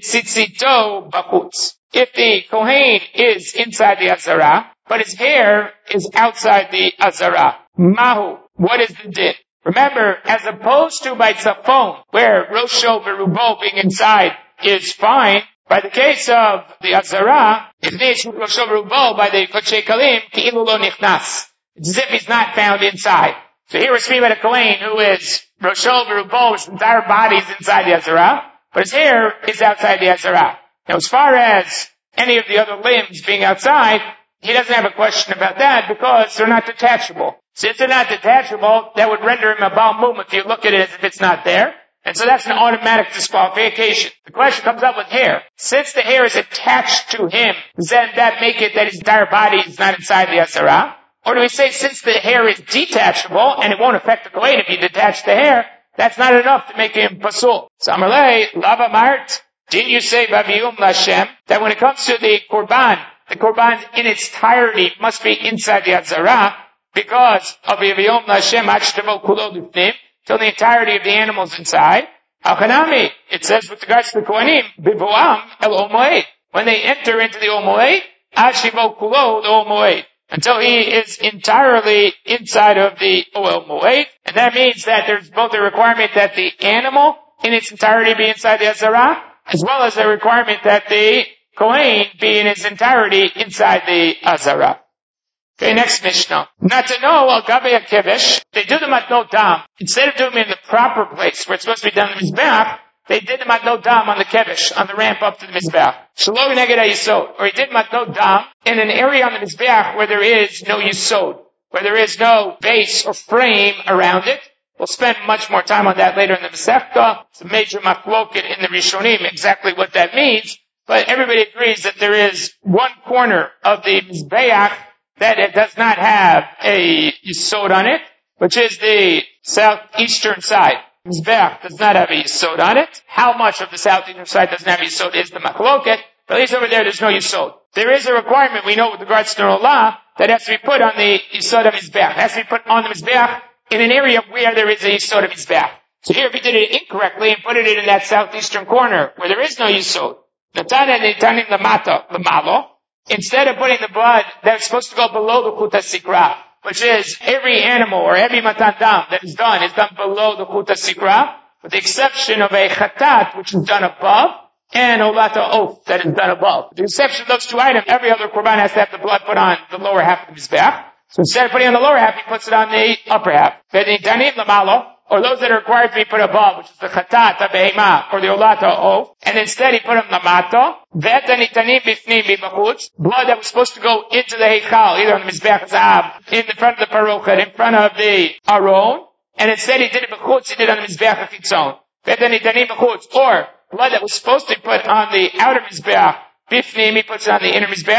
b'tzitzito b'chutz. If the Kohen is inside the Azara, but his hair is outside the Azara, Mahu, what is the din? Remember, as opposed to by Tzafon, where Rosho Verubo being inside is fine, by the case of the Azara, if it's Rosho Verubo by the Kodshei Kalim, Ki'ilu lo nichnas. It's as if he's not found inside. So here we're speaking about a Kohen who is Rosho Verubo, his entire body is inside the Azara, but his hair is outside the Azara. Now, as far as any of the other limbs being outside, he doesn't have a question about that because they're not detachable. Since they're not detachable, that would render him a Baal Mum if you look at it as if it's not there. And so that's an automatic disqualification. The question comes up with hair. Since the hair is attached to him, does then that make it that his entire body is not inside the Azara? Or do we say since the hair is detachable and it won't affect the Kohen if you detach the hair, that's not enough to make him pasul? So Amalei, Lava Mart, didn't you say, Baviyum Lashem, that when it comes to the Korban, the Korban in its entirety must be inside the Azara because of Baviyum Lashem Hachtevo Kulo Lifnim, till the entirety of the animals inside. Hachanami, it says with regards to the Kohanim, Bivoam El Omoed. When they enter into the Omoed, Hashivo Kulo the Omoed. Until he is entirely inside of the Oel Moed. And that means that there's both a requirement that the animal in its entirety be inside the Azara, as well as a requirement that the Kohen be in its entirety inside the Azara. Okay, next Mishnah. Natano al Gabe Kevesh, they do them at no dam. Instead of doing them in the proper place where it's supposed to be done in the Mizbeach, they did them at no dam on the Kevesh, on the ramp up to the Mizbeach. Shalom neged Yisod, or he did them at no dam in an area on the Mizbeach where there is no Yisod, where there is no base or frame around it. We'll spend much more time on that later in the Masechta. It's a major machloket in the Rishonim, exactly what that means. But everybody agrees that there is one corner of the Mizbeach that it does not have a Yisod on it, which is the southeastern side. Mizbeach does not have a Yisod on it. How much of the southeastern side doesn't have a Yisod is the machloket, but at least over there there's no Yisod. There is a requirement, we know with regards to Nolah, that has to be put on the Yisod of Mizbeach. It has to be put on the Mizbeach in an area where there is a Yisod of Mizbeach. So here if he did it incorrectly and put it in that southeastern corner where there is no Yisod, Natana Nitanim Lamata Lamalo, instead of putting the blood that's supposed to go below the Chuta Sikra, which is every animal or every Matan Dam that is done is done below the Chuta Sikra, with the exception of a Chatat, which is done above, and Olata Oath, that is done above. With the exception of those two items, every other Korban has to have the blood put on the lower half of the Mizbeach. So instead of putting on the lower half, he puts it on the upper half. Or those that are required to be put above, which is the Chatat, the Behema, or the Olata Oath. And instead he put them Lamato. Blood that was supposed to go into the Heichal, either on the Mizbeach Zahav, in the front of the Parochet, in front of the Aron. And instead he did it Bechutz, he did it on the Mizbeach Chitzon. Or blood that was supposed to be put on the outer Mizbeach, Bifnim, he puts it on the inner Mizbeach.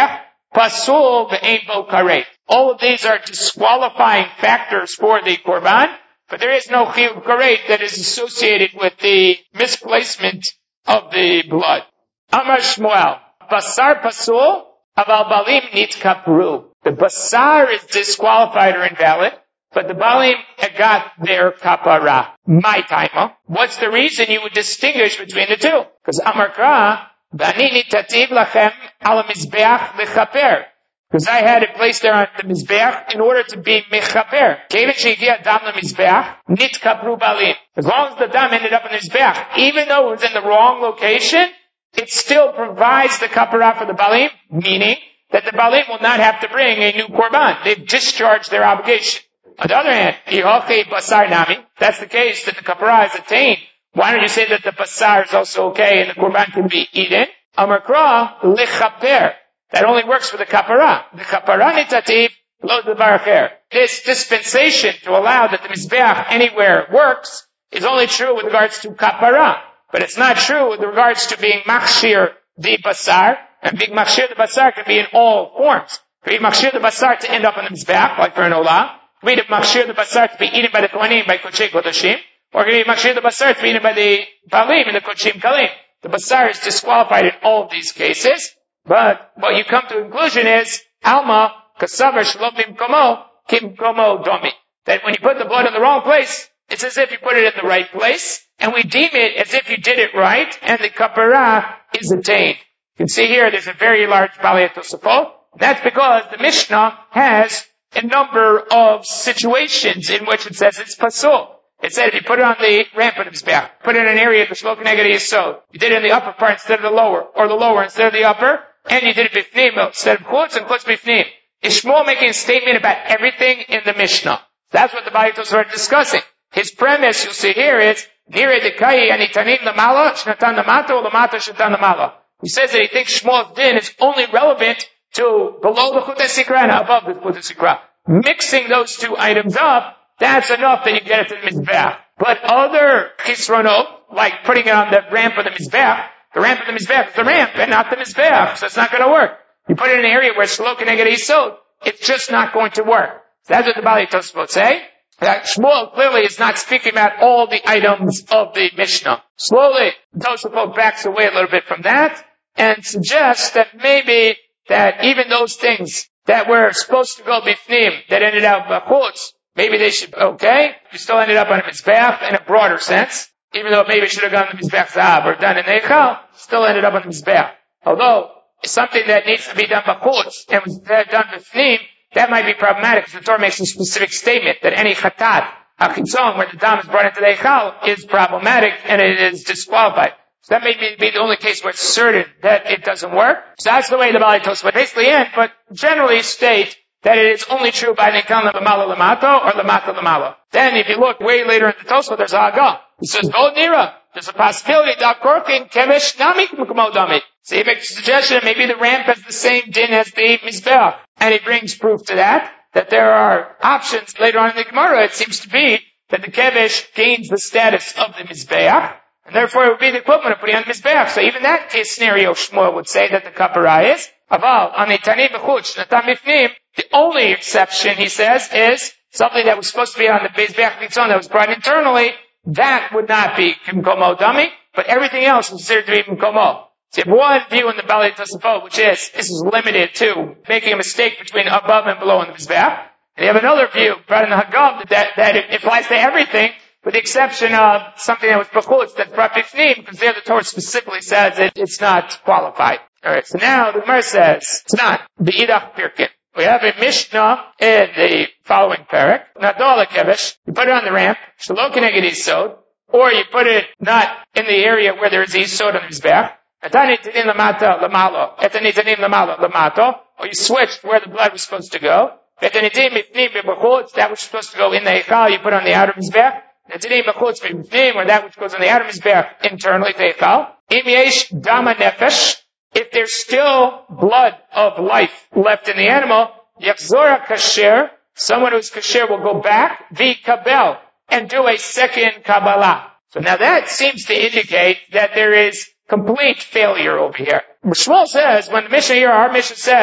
pasul ve'ein bo karet. All of these are disqualifying factors for the korban, but there is no chiyuv karet that is associated with the misplacement of the blood. Amar Shmuel, basar pasul, aval balim nitkapru. The basar is disqualified or invalid, but the balim got their kapara. My timer. What's the reason you would distinguish between the two? Because Amar Kra, bani nitativ lachem ala mizbeach lechaper. Because I had it placed there on the mizbeach in order to be mechaper. Kevin shegia dam le mizbeach nitkapru balim. As long as the dam ended up in the mizbeach, even though it was in the wrong location, it still provides the kapara for the balim, meaning that the balim will not have to bring a new korban. They've discharged their obligation. On the other hand, Yehoche basar nami, that's the case that the kapara is attained. Why don't you say that the basar is also okay and the korban can be eaten? Amar Kra, lechaper. That only works for the kapara. The kapara nitativ, lo the baracher. This dispensation to allow that the mizbeach anywhere works is only true with regards to kapara. But it's not true with regards to being machshir the basar. And being machshir the basar can be in all forms. Can be machshir the basar to end up on the mizbeach, like for an olah. Can be machshir the basar to be eaten by the kohanim, by kodesh kodashim. Or can be machshir the basar to be eaten by the balim and the kodshim kalim. The basar is disqualified in all of these cases. But what you come to a conclusion is, alma kasavar shalom bimkomo kimkomo domi. That when you put the blood in the wrong place, it's as if you put it in the right place, and we deem it as if you did it right, and the kapara is attained. You can see here there's a very large Balei Tosafot. That's because the Mishnah has a number of situations in which it says it's pasul. It said if you put it on the ramp of the mizbeach, put it in an area of the shlo k'neged yisod, you did it in the upper part instead of the lower, or the lower instead of the upper, and you did it bifnim instead of chutz and chutz bifnim. Is Shmuel making a statement about everything in the Mishnah? That's what the Balei Tosafot are discussing. His premise, you'll see here, is nire dekai anitanim lamala shnatan lamato lamata shnatan lamala. He says that he thinks Shmuel's din is only relevant to below the chutei sikra and above the chutei sikra. Mixing those two items up, that's enough that you get it to the mizbeach. But other chisronot, like putting it on the ramp of the mizbeach, the ramp of the mizbeach is the ramp and not the mizbeach, so it's not going to work. You put it in an area where it's shlo k'neged yisod, it's just not going to work. So that's what the Balei Tosafot say. That Shmuel clearly is not speaking about all the items of the Mishnah. Slowly, Tosafot backs away a little bit from that and suggests that maybe that even those things that were supposed to go bifnim that ended up b'chutz, maybe they should, okay, you still ended up on a mizbeach in a broader sense, even though it maybe should have gone to the mizbeach zahav or done in eichal, still ended up on the mizbeach. Although, it's something that needs to be done b'chutz and was done bifnim, that might be problematic because the Torah makes a specific statement that any chatat, hachitzon, where the dam is brought into the eichal, is problematic and it is disqualified. So that may be the only case where it's certain that it doesn't work. So that's the way the Balei Tosafot basically end, but generally state that it is only true by Nikan Lamala Lamato or Lamata Lamala. Then if you look way later in the Tosafot, there's a Haggah. He says, Go Nira. There's a possibility that Korkin Kevesh Nami Kumodami. So he makes a suggestion that maybe the ramp has the same din as the Mizbeach. And he brings proof to that, that there are options later on in the Gemara. It seems to be that the Kevesh gains the status of the Mizbeach. And therefore it would be the equivalent of putting on the Mizbeach. So even that case scenario, Shmuel would say that the kapara is. Aval, on the Tanim B'chutz, Natam Mifnim, the only exception, he says, is something that was supposed to be on the Mizbeach Nitzon that was brought internally. That would not be Kimkomo Dami, but everything else is considered to be Kimkomo. So you have one view in the Balei Tosafot, which is, this is limited to making a mistake between above and below in the Mizbeach. And you have another view, brought in the Haggah, that, that it applies to everything, with the exception of something that was B'chutz, that's brought Bifnim, because there the Torah specifically says that it's not qualified. Alright, so now the Gemara says, it's not, B'idach Pirkin. We have a Mishnah in the following parak. Nadol Kevesh, you put it on the ramp, Shelo K'neged Yisod, or you put it not in the area where there is Yisod on the Mizbeach. Etani Tanim Lamata Lamalo, Etani Tanim Lamalo Lamato, or you switched where the blood was supposed to go. Etani Tanim Mifnim B'chutz, that which was supposed to go in the Eichal, you put on the outer Mizbeach. Etani B'chutz Mifnim, or that which goes on the outer Mizbeach internally to Eichal. Im Yesh Dama Nefesh, if there's still blood of life left in the animal, Yachzora Kasher, someone who's Kasher will go back, V'kabel, and do a second Kabbalah. So now that seems to indicate that there is complete failure over here. Shmuel says, when the Mishnah here, our Mishnah says,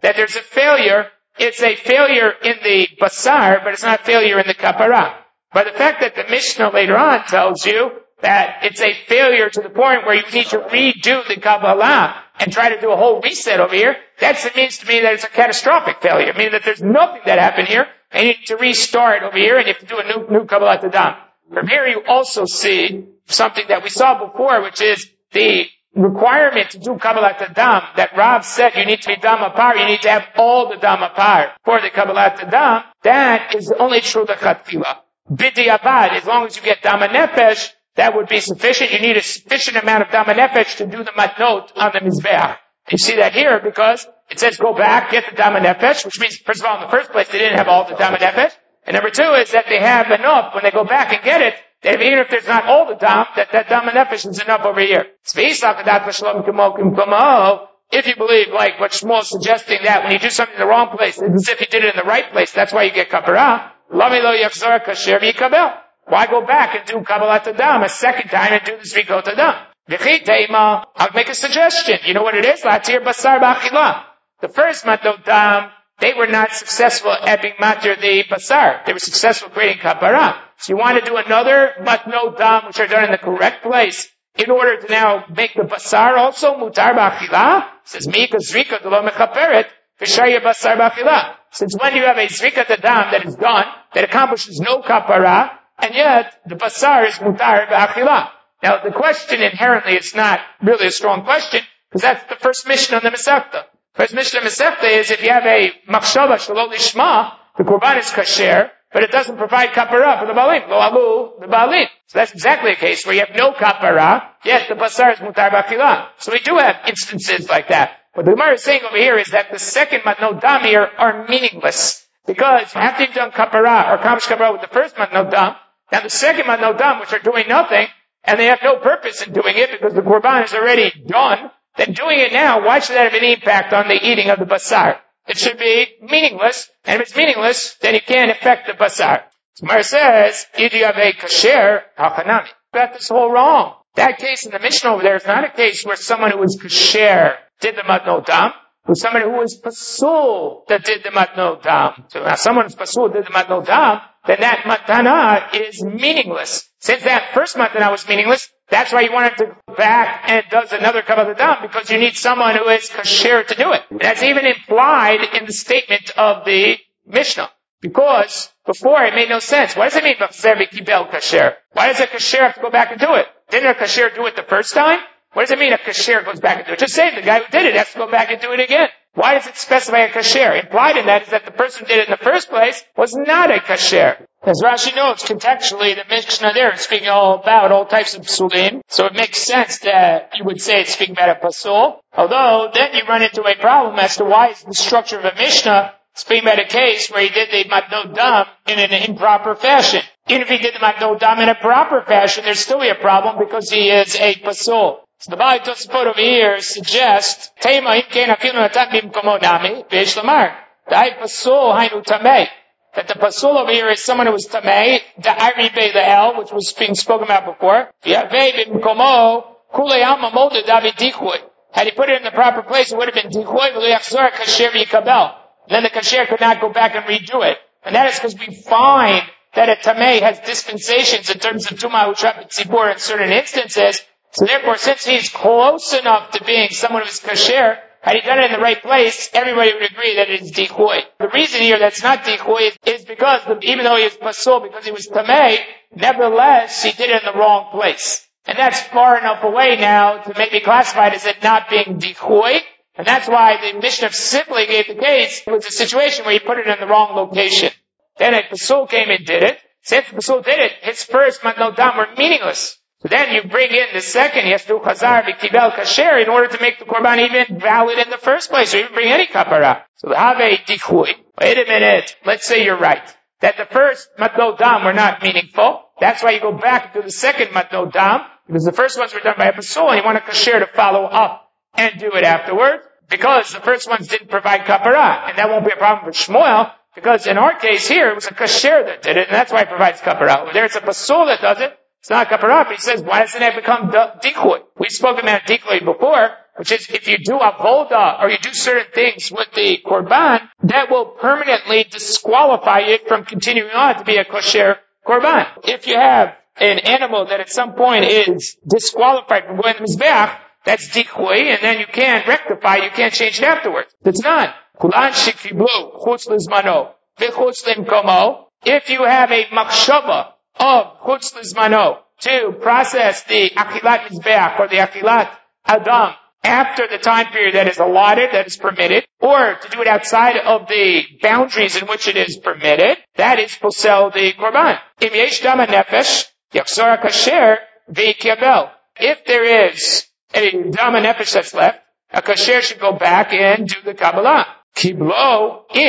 that there's a failure. It's a failure in the basar, but it's not a failure in the kapara. But the fact that the Mishnah later on tells you that it's a failure to the point where you need to redo the Kabbalah and try to do a whole reset over here, that means to me that it's a catastrophic failure. Meaning that there's nothing that happened here, and you need to restart over here, and you have to do a new, new Kabbalah Tadam. From here you also see something that we saw before, which is the requirement to do Kabbalah Tadam, that Rav said you need to be Dam Apar, you need to have all the Dam Apar for the Kabbalah Tadam. That is only true the Chatfila. Bidi Abad, as long as you get Dam Nefesh, that would be sufficient. You need a sufficient amount of Dam Nefesh to do the Matnot on the Mizbeach. You see that here because it says go back, get the Dam Nefesh, which means, first of all, in the first place, they didn't have all the Dam Nefesh. And number two is that they have enough when they go back and get it, that even if there's not all the Dam, that that Dam Nefesh is enough over here. If you believe, like what Shmuel is suggesting, that when you do something in the wrong place, it's as if you did it in the right place, that's why you get Kapara. Why go back and do Kabbalah Tadam a second time and do the Zrikot Tadam? I'll make a suggestion. You know what it is? Latir Basar B'Achila. The first Matnot Dam, they were not successful at being matir the Basar. They were successful creating Kapara. So you want to do another Matnot Dam, which are done in the correct place, in order to now make the Basar also Mutar B'Achila. It says, Mika Zrikot Lo Mechaperet, V'Shaya Basar B'Achila. Since when you have a Zrikat Tadam that is done, that accomplishes no Kapara, and yet, the basar is mutar b'achila. Now, the question inherently is not really a strong question, because that's the first Mishnah on the Masechta. First Mishnah on the Masechta is if you have a machshava shelo lishma, the korban is kasher, but it doesn't provide kapara for the baalim. Lo alu, the baalim. So that's exactly a case where you have no kapara, yet the basar is mutar b'achila. So we do have instances like that. What the Gemara is saying over here is that the second Matnot Dam here are meaningless. Because after you've done kapara, or kamish kapara with the first Matnot Dam, now the second Matnot Dam, which are doing nothing, and they have no purpose in doing it because the korban is already done, then doing it now, why should that have any impact on the eating of the basar? It should be meaningless, and if it's meaningless, then you can't affect the basar. Gemara says, if you have a kasher, hachanami. You got this whole wrong. That case in the Mishnah over there is not a case where someone who was kasher did the Matnot Dam. It was someone who was pasul that did the Matnot Dam. So now someone who's pasul did the Matnot Dam, then that matana is meaningless. Since that first matana was meaningless, that's why you wanted to go back and does another Kabbalah Dam, because you need someone who is kasher to do it. And that's even implied in the statement of the Mishnah. Because before it made no sense. What does it mean, kibel kasher? Why does a kasher have to go back and do it? Didn't a kasher do it the first time? What does it mean a kasher goes back and do it? Just say the guy who did it has to go back and do it again. Why does it specify a kasher? Implied in that is that the person who did it in the first place was not a kasher. As Rashi notes, contextually, the Mishnah there is speaking all about all types of psulim, so it makes sense that you would say it's speaking about a pasul. Although, then you run into a problem as to why is the structure of a Mishnah speaking about a case where he did the Matnot Dam in an improper fashion. Even if he did the Matnot Dam in a proper fashion, there's still a problem because he is a pasul. So the Baalei Tosafot over here suggests, Tema im kein afilu natan bimkomo nami, v'yesh lamar. Dai pasul hainu tamei. That the pasul over here is someone who was tamei, the Ari Bey Le'el, which was being spoken about before. V'yavei bimkomo, kulei alma molda davi dichui. Had he put it in the proper place, it would have been dichui, v'liachzor kasher v'yikabel. Then the kasher could not go back and redo it. And that is because we find that a tamei has dispensations in terms of tumah u'trap tzibur in certain instances. So therefore, since he's close enough to being someone who's kasher, had he done it in the right place, everybody would agree that it is dichoy. The reason here that's not dichoy is, is because the, even though he is pasul, because he was tamei, nevertheless, he did it in the wrong place. And that's far enough away now to make it classified as it not being dichoy. And that's why the Mishnah simply gave the case, it was a situation where he put it in the wrong location. Then a pasul came and did it. Since the pasul did it, his first Matnot Dam were meaningless. So then you bring in the second, he has to do chazar v'kibel kasher in order to make the korban even valid in the first place, or even bring any kapara. So the have dichui. Wait a minute. Let's say you're right. That the first Matnot Dam were not meaningful. That's why you go back to the second Matnot Dam, because the first ones were done by a pasul, and you want a kasher to follow up and do it afterward, because the first ones didn't provide kapara. And that won't be a problem for Shmuel, because in our case here, it was a kasher that did it, and that's why it provides kapara. Over there, it's a pasul that does it. It's not kapara, but he says, why doesn't it become dichoy? We spoke about dichoy before, which is if you do avoda or you do certain things with the korban, that will permanently disqualify it from continuing on to be a kosher korban. If you have an animal that at some point is disqualified from going to the mizbeach, that's dichui, and then you can't rectify, you can't change it afterwards. It's not. If you have a makshava of chutz lizmano to process the achilat mizbeach or the achilat adam after the time period that is allotted, that is permitted, or to do it outside of the boundaries in which it is permitted, that is posel the korban. Im yesh dama nefesh, yaksor kasher v'ikabel. If there is a dama nefesh that's left, a kasher should go back and do the kabbalah. Kiblo in,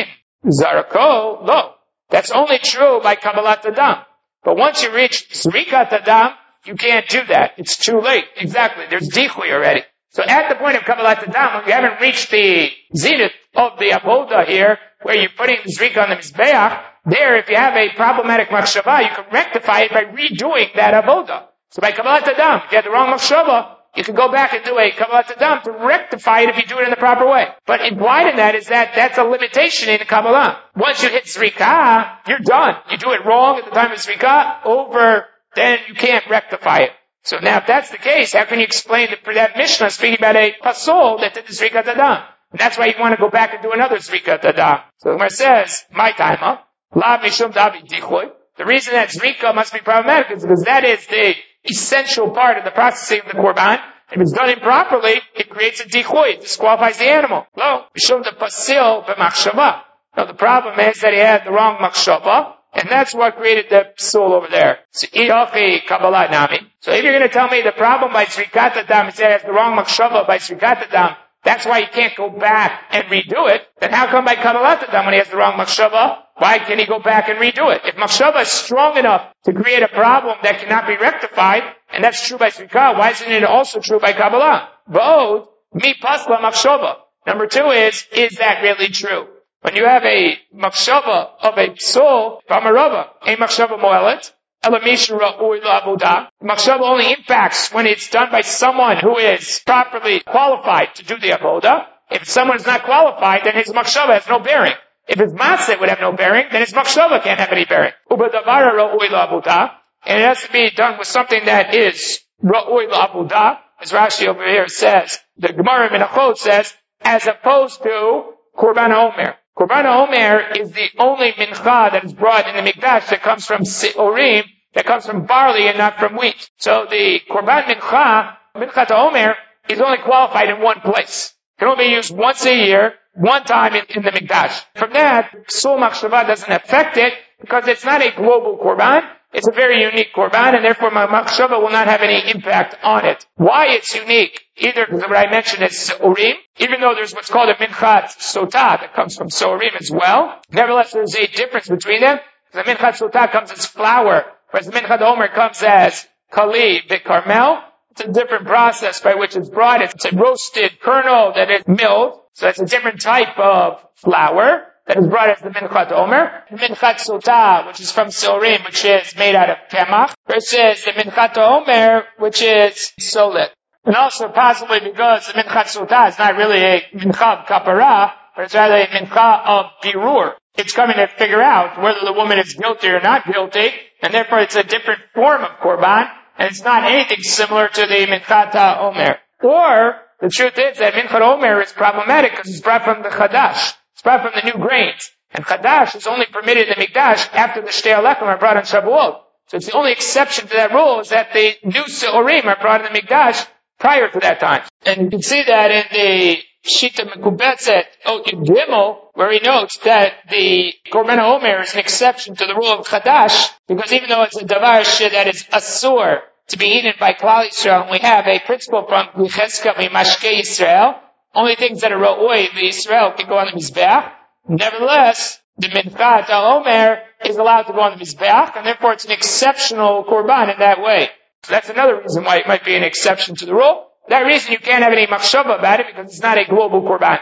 zarako lo. That's only true by kabbalat adam. But once you reach zrikat adam, you can't do that. It's too late. Exactly. There's dichui already. So at the point of kabbalat adam, when you haven't reached the zenith of the avoda here, where you're putting the zrika on the mizbeach, there, if you have a problematic machshava, you can rectify it by redoing that avoda. So by kabbalat adam, if you had the wrong machshava, you can go back and do a kabbalat adam to rectify it if you do it in the proper way. But implied in that is that that's a limitation in the Kabbalah. Once you hit zrika, you're done. You do it wrong at the time of zrika, over, then you can't rectify it. So now if that's the case, how can you explain that, that Mishnah speaking about a pasol that did the zrikat adam? And that's why you want to go back and do another zrikat adam. So the Gemara says, my timer, la mishum davi dichoy. The reason that zrika must be problematic is because that is the essential part of the processing of the korban. If it's done improperly, it creates a dichoy. It disqualifies the animal. Lo, mishum the pasil b'machshava. Now the problem is that he had the wrong machshava, and that's what created the psul over there. So, kabbalah nami. So if you're going to tell me the problem by zrikat adam is that it has the wrong machshava by zrikat adam, that's why you can't go back and redo it, then how come by kabbalat adam when he has the wrong machshava, why can he go back and redo it? If machshava is strong enough to create a problem that cannot be rectified, and that's true by zrika, why isn't it also true by kabbalah? Both, mi pasla machshava. Number two is, is that really true? When you have a machshava of a psul, v'amarava, a machshava moelet, elamishu ra'ui la'avodah. Machshava only impacts when it's done by someone who is properly qualified to do the avodah. If someone is not qualified, then his machshava has no bearing. If his maaseh would have no bearing, then his machshava can't have any bearing. Ubadavara ra'ui la'avodah. And it has to be done with something that is ra'ui la'avodah. As Rashi over here says, the Gemara Menachot says, as opposed to Korban Omer. Korban Omer is the only mincha that is brought in the mikdash that comes from seorim, that comes from barley and not from wheat. So the Korban mincha, minchat Omer, is only qualified in one place. It can only be used once a year, one time in, in the mikdash. From that, psul machshava doesn't affect it because it's not a global korban. It's a very unique korban, and therefore my machshava will not have any impact on it. Why it's unique? Either because what I mentioned is seorim, even though there's what's called a minchat sotah that comes from seorim as well. Nevertheless, there's a difference between them. The minchat sotah comes as flour, whereas the minchat omer comes as kali v'karmel. It's a different process by which it's brought. It's a roasted kernel that is milled, so it's a different type of flour that is brought as the minchat omer. The minchat sotah, which is from seorim, which is made out of kemach, versus the minchat omer, which is solet. And also possibly because the minchat sotah is not really a mincha of kapara, but it's rather a mincha of birur. It's coming to figure out whether the woman is guilty or not guilty, and therefore it's a different form of korban, and it's not anything similar to the minchat omer. Or, the truth is that minchat omer is problematic because it's brought from the chadash. It's brought from the new grains. And chadash is only permitted in the mikdash after the shtei alechem are brought on Shavuot. So it's the only exception to that rule is that the new seorim are brought in the mikdash prior to that time. And you can see that in the Shita Mekubetzet Otim Gimel, where he notes that the Korban Omer is an exception to the rule of Chadash, because even though it's a davar that is asur to be eaten by Klal Yisrael, and we have a principle from Yecheska Mashke Yisrael, only things that are ro'oi, the Yisrael can go on the Mizbeach. Nevertheless, the Minchat Omer is allowed to go on the Mizbeach, and therefore it's an exceptional Korban in that way. So that's another reason why it might be an exception to the rule. That reason you can't have any machshava about it because it's not a global korban.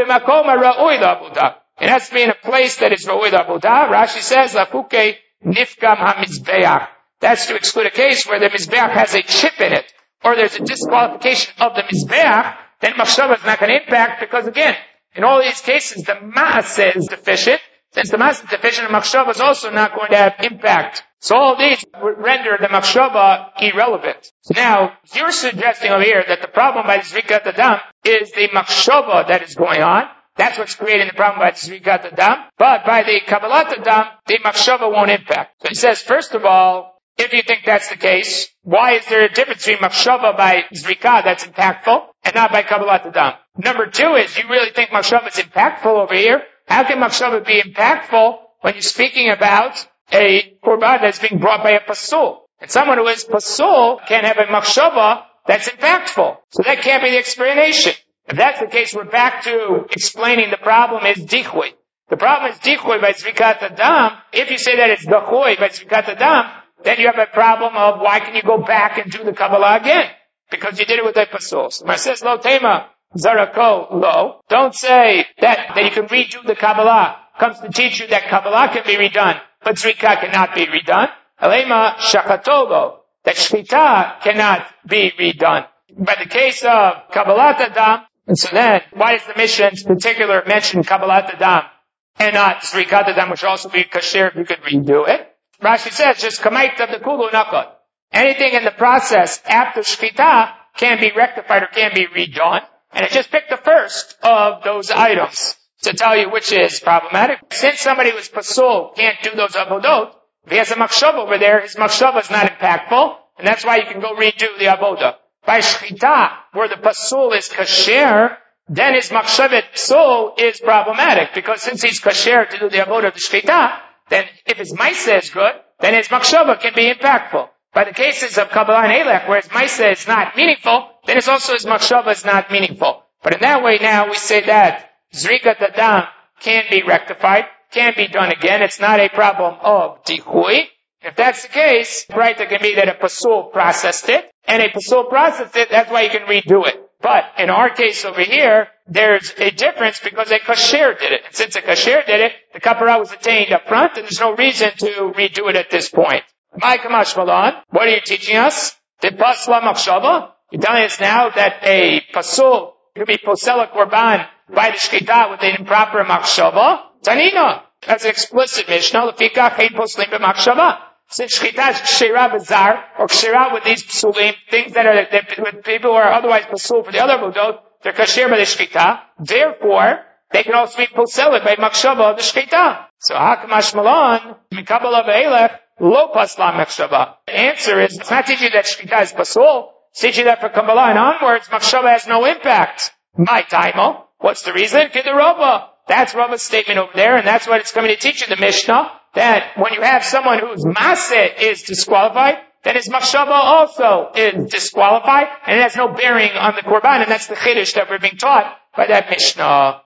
It has to be in a place that is ra'oi la'avodah. Rashi says, lafuke nifkam ha-mizbeach. That's to exclude a case where the mizbeach has a chip in it, or there's a disqualification of the mizbeach then machshava is not going to impact, because again, in all these cases, the ma'aseh is deficient. Since the ma'aseh is deficient, the machshava is also not going to have impact. So all these would render the machshava irrelevant. Now, you're suggesting over here that the problem by the zrikat adam is the machshava that is going on. That's what's creating the problem by the zrikat adam. But by the kabbalat adam, the machshava won't impact. So he says, first of all, if you think that's the case, why is there a difference between machshava by zrika that's impactful and not by kabbalat adam? Number two is, you really think machshava is impactful over here? How can machshava be impactful when you're speaking about a korban that's being brought by a pasul? And someone who is pasul can have a machshava that's impactful. So that can't be the explanation. If that's the case, we're back to explaining the problem is dichui. The problem is dichui by zrikat adam. If you say that it's dachui by zrikat adam, then you have a problem of why can you go back and do the Kabbalah again? Because you did it with a pasul. So it says, lo tema zarako lo. Don't say that, that you can redo the Kabbalah. Comes to teach you that Kabbalah can be redone, but Zrika cannot be redone. Alema shachatolo. That shchita cannot be redone. By the case of Kabbalat Adam, and so then, why does the Mishnah in particular mention Kabbalat Adam and not Zrikat Adam, which also be kasher if you could redo it? Rashi says, just kamait of the kulu nakot. Anything in the process after shchita can be rectified or can be redone. And it just picked the first of those items to tell you which is problematic. Since somebody was pasul can't do those avodot, if he has a machshava over there, his machshava is not impactful, and that's why you can go redo the avodah. By shchita, where the pasul is kasher, then his machshavet pasul is problematic, because since he's kasher to do the avodah of the shchita, then if his maaseh is good, then his machshava can be impactful. By the cases of Kabbalah and Elech, where his maaseh is not meaningful, then it's also his machshava is not meaningful. But in that way now we say that zrikat adam can be rectified, can be done again. It's not a problem of dichui. If that's the case, right, there can be that a pasul processed it, and a pasul processed it, that's why you can redo it. But in our case over here, there's a difference because a kasher did it. And since a kasher did it, the kapara was attained up front, and there's no reason to redo it at this point. My kamash malan, what are you teaching us? The pasla machshava? You're telling us now that a pasul could be posela korban by the shkita with an improper machshava? Tanina. That's an explicit mishnah. Lefika chein poslim b'machshava. Since shchita is kshira b'zar, or kshira with these psulim, things that are, that with people who are otherwise pasul for the other vodot, they're kasher by the shchita. Therefore, they can also be poseled by machshava of the shchita. So, hakamash malan, mikabel of elech, lo pasla machshava. The answer is, it's not teaching that shchita is pasul, it's teaching that for Kabbalah and onwards, machshava has no impact. My taimo. What's the reason? Kidarova. That's Rava's statement over there, and that's what it's coming to teach in the Mishnah, that when you have someone whose maaseh is disqualified, then his machshava also is disqualified, and it has no bearing on the korban, and that's the chiddush that we're being taught by that Mishnah.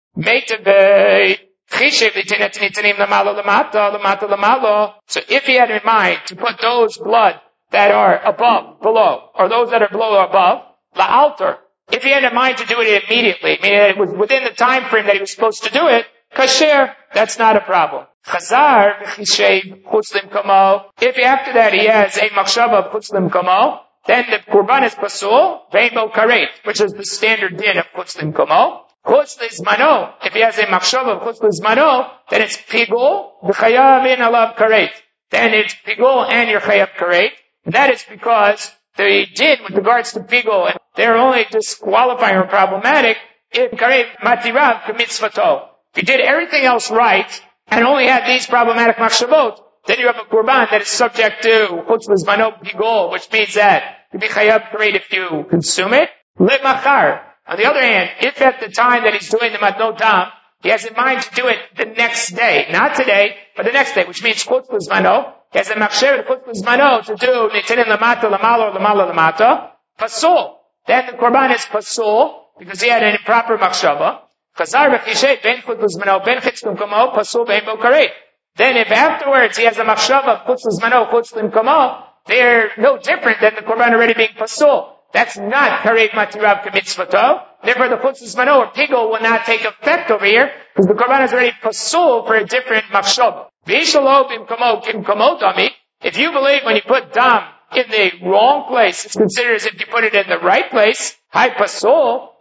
So if he had in mind to put those blood that are above, below, or those that are below or above, la'alter, if he had in mind to do it immediately, meaning that it was within the time frame that he was supposed to do it, kasher, that's not a problem. Chazar, v'chishev, chutzlim kamo. If after that he has a machshava of chutzlim kamo, then the korban is pasul, ve'mo karet, which is the standard din of chutzlim kamo. Chutzlis mano. If he has a machshava of chutzlis mano, then it's pigul, v'chayav in alav karet. Then it's pigul and your chayav karet. And that is because the din with regards to pigul, and they're only disqualifying or problematic if karet matirav k'mitzvato. If you did everything else right, and only had these problematic machshavot, then you have a korban that is subject to chutzlas mano pigul, which means that you be chayav karet if you consume it. Lemachar. On the other hand, if at the time that he's doing the matnot dam, he has in mind to do it the next day, not today, but the next day, which means chutzlas mano, he has a machshav of chutzlas mano to do nitinin lamata lamala or lamala lamata, pasul. Then the korban is pasul, because he had an improper machshava. Chazar v'chishet ben chutzlas mano ben chitzlim kamo pasul ben bo karet. Then if afterwards he has a machshava of chutzlas mano chutzlim kamo, they're no different than the korban already being pasul. That's not karet matirav k'mitzvato. Therefore, the chutzlas mano or pigul will not take effect over here, because the korban is already pasul for a different machshava. V'ishalo b'imkamo k'imkamo dami. If you believe when you put dam in the wrong place, it's considered as if you put it in the right place, high pasul,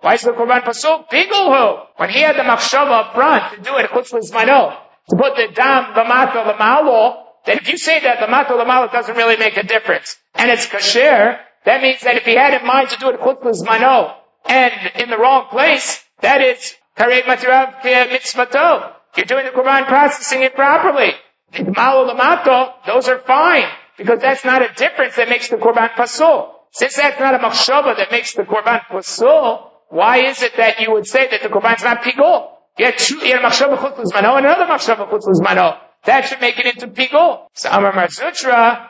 Why is the Korban Pasul? Pigulhu. When he had the machshava up front to do it, chutz l'zmano, to put the dam lamato lamalo, then if you say that lamato lamalo doesn't really make a difference, and it's kasher, that means that if he had in mind to do it chutz l'zmano, and in the wrong place, that is karei matirav mitzvato. You're doing the Korban processing it properly. The malo lamato, those are fine, because that's not a difference that makes the Korban Pasul. Since that's not a machshava that makes the Korban Pasul, why is it that you would say that the Korban is not pigul? You had a machshava chutz l'zmano and another machshava chutz l'zmano. That should make it into pigul. So Amar Mar Zutra,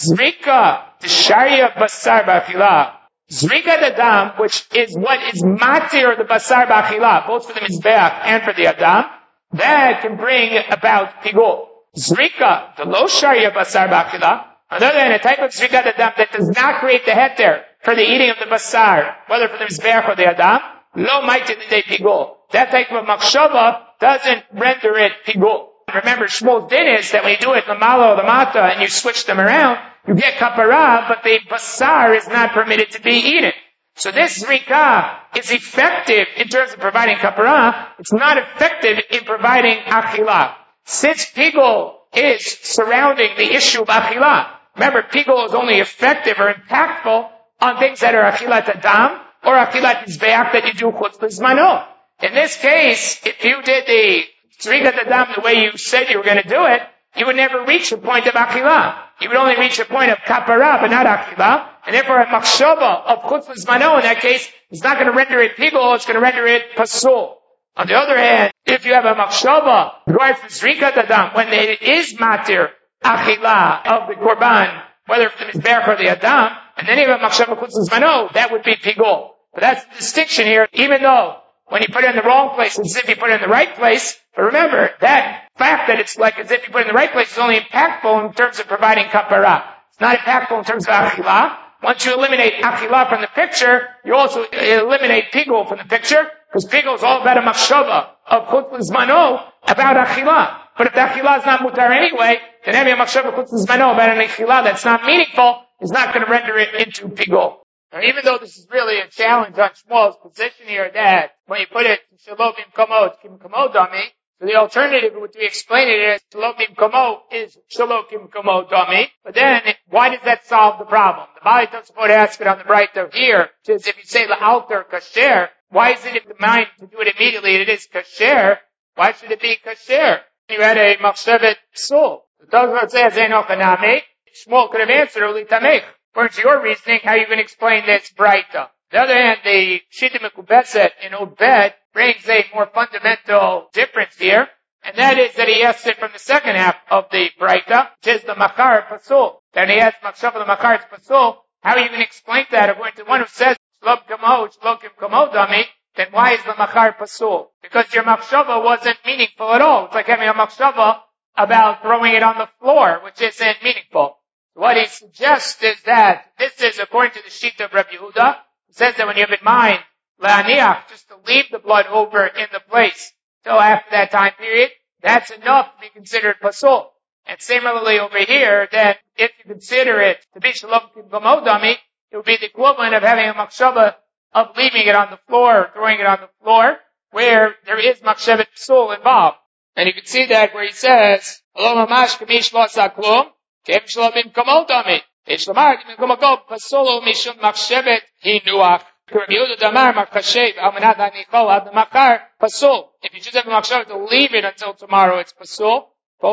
zrika t'sharya basar b'achila. Zrika the dam, which is what is matir the basar b'achila, both for the mizbeach and for the adam, that can bring about pigul. Zrika, the lo sharya basar b'achila, on the other hand, a type of zrika the dam that does not create the heter for the eating of the basar, whether for the mizbeach or the adam, lo maitin l'dei pigul. That type of machshava doesn't render it pigul. Remember, Shmuel's din is that when you do it lamalo, lamata, and you switch them around, you get kapara, but the basar is not permitted to be eaten. So this zrika is effective in terms of providing kapara. It's not effective in providing achila. Since pigul is surrounding the issue of achila, remember, pigul is only effective or impactful on things that are achilat adam or achilat mizbeach that you do chutz l'zmano. In this case, if you did the zrikat adam the way you said you were going to do it, you would never reach the point of achilah. You would only reach the point of kapara, but not achilah. And therefore, a machshava of chutz l'zmano in that case is not going to render it pigul, it's going to render it pasul. On the other hand, if you have a machshava required for zrikat adam, when it is matir achilah of the korban, whether for the mizbeach or the adam, and then you have a machshava chutz l'zmano, that would be pigul. But that's the distinction here, even though when you put it in the wrong place, it's as if you put it in the right place. But remember, that fact that it's like as if you put it in the right place is only impactful in terms of providing kapara. It's not impactful in terms of achilah. Once you eliminate achilah from the picture, you also eliminate pigul from the picture, because pigul is all about a machshava of chutz l'zmano about achilah. But if the achilah is not mutar anyway, then having a machshava chutz l'zmano about an achilah that's not meaningful is not going to render it into pigul. Now, even though this is really a challenge on Shmuel's position here that when you put it shalom imkomo, it's kim komo dami, so the alternative would be explain it as shalom imkomo is shalom imkomo dami. But then, why does that solve the problem? The Bali Tosafot asks it on the right over here, which is if you say la'alter kasher, why is it if the mind to do it immediately it is kasher? Why should it be kasher? You had a machshavet psul. The Tosafot says enochaname. Shmuel could have answered ulitamech. According to your reasoning, how are you going to explain this braita? On the other hand, the Shita Mekubeset in Obed brings a more fundamental difference here, and that is that he asks it from the second half of the braita, which is the Makar Pasul. Then he asks Makshava the Makar Pasul. How are you going to explain that? According to one who says Shlom Kamo, Shlokim Kamo Dami, then why is the Makar Pasul? Because your Makshava wasn't meaningful at all. It's like having a Makshava about throwing it on the floor, which isn't meaningful. What he suggests is that this is according to the sheet of Rabbi Yehuda. It says that when you have in mind la'aniach, just to leave the blood over in the place till after that time period, that's enough to be considered pasul. And similarly over here, that if you consider it to be shalom kimkomo dami, it would be the equivalent of having a machshava of leaving it on the floor, or throwing it on the floor, where there is machshavet pasul involved. And you can see that where he says, Lo mamash kamish lo saklum, Kem shalom imkomo dami. It's lomar imkomo go pasolo mishum machshevet hinuach. Rabbi Yehuda damar makashev almanat hanichol ad makar pasul. If you just have a machshevet to leave it until tomorrow, it's pasul.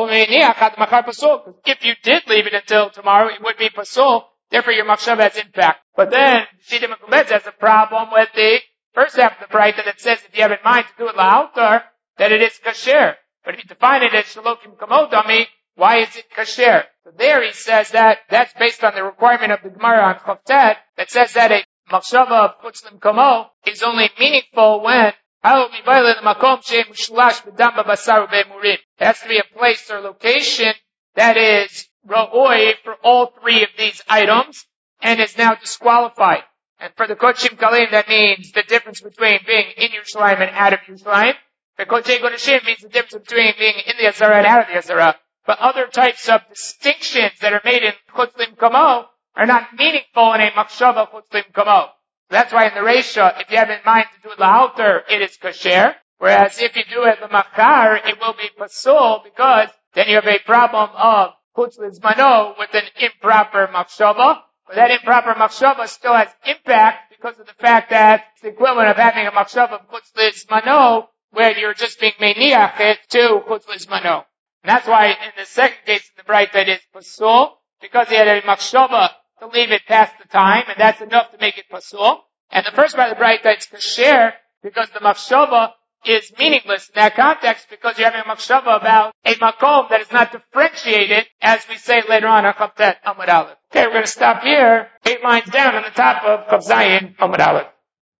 If you did leave it until tomorrow, it would be pasul. Therefore, your machshevet has impact. But then Shita Mekubeset has a problem with the first half of the braita that says if you have in mind to do it la'altar, that it is kasher. But if you define it as shalokim kamo dami, why is it kasher? So there he says that that's based on the requirement of the Gemara on Chavtet that says that a machshava of chutzlim kamo is only meaningful when it has to be a place or location that is ra'oi for all three of these items and is now disqualified. And for the Kodshim Kalim, that means the difference between being in Yerushalayim and out of Yerushalayim. The Kodshei Kodashim means the difference between being in the Azara and out of the Azara. But other types of distinctions that are made in Chutzlim Kamo are not meaningful in a Machshava Chutzlim Kamo. That's why in the Reisha, if you have in mind to do it la'alter, it is kasher. Whereas if you do it l'machar, it will be pasul, because then you have a problem of chutz lizmano with an improper machshava. But that improper machshava still has impact because of the fact that it's the equivalent of having a machshava of chutz lizmano when you're just being meniach it to chutz lizmano. And that's why in the second case in the Braita it is pasul, because he had a machshava to leave it past the time, and that's enough to make it pasul. And the first part of the Braita it's kasher, because the machshava is meaningless in that context, because you're having a machshava about a makom that is not differentiated, as we say later on in Chavtet Amud Aleph. Okay, we're going to stop here, eight lines down on the top of Chav Zayin Amud Aleph.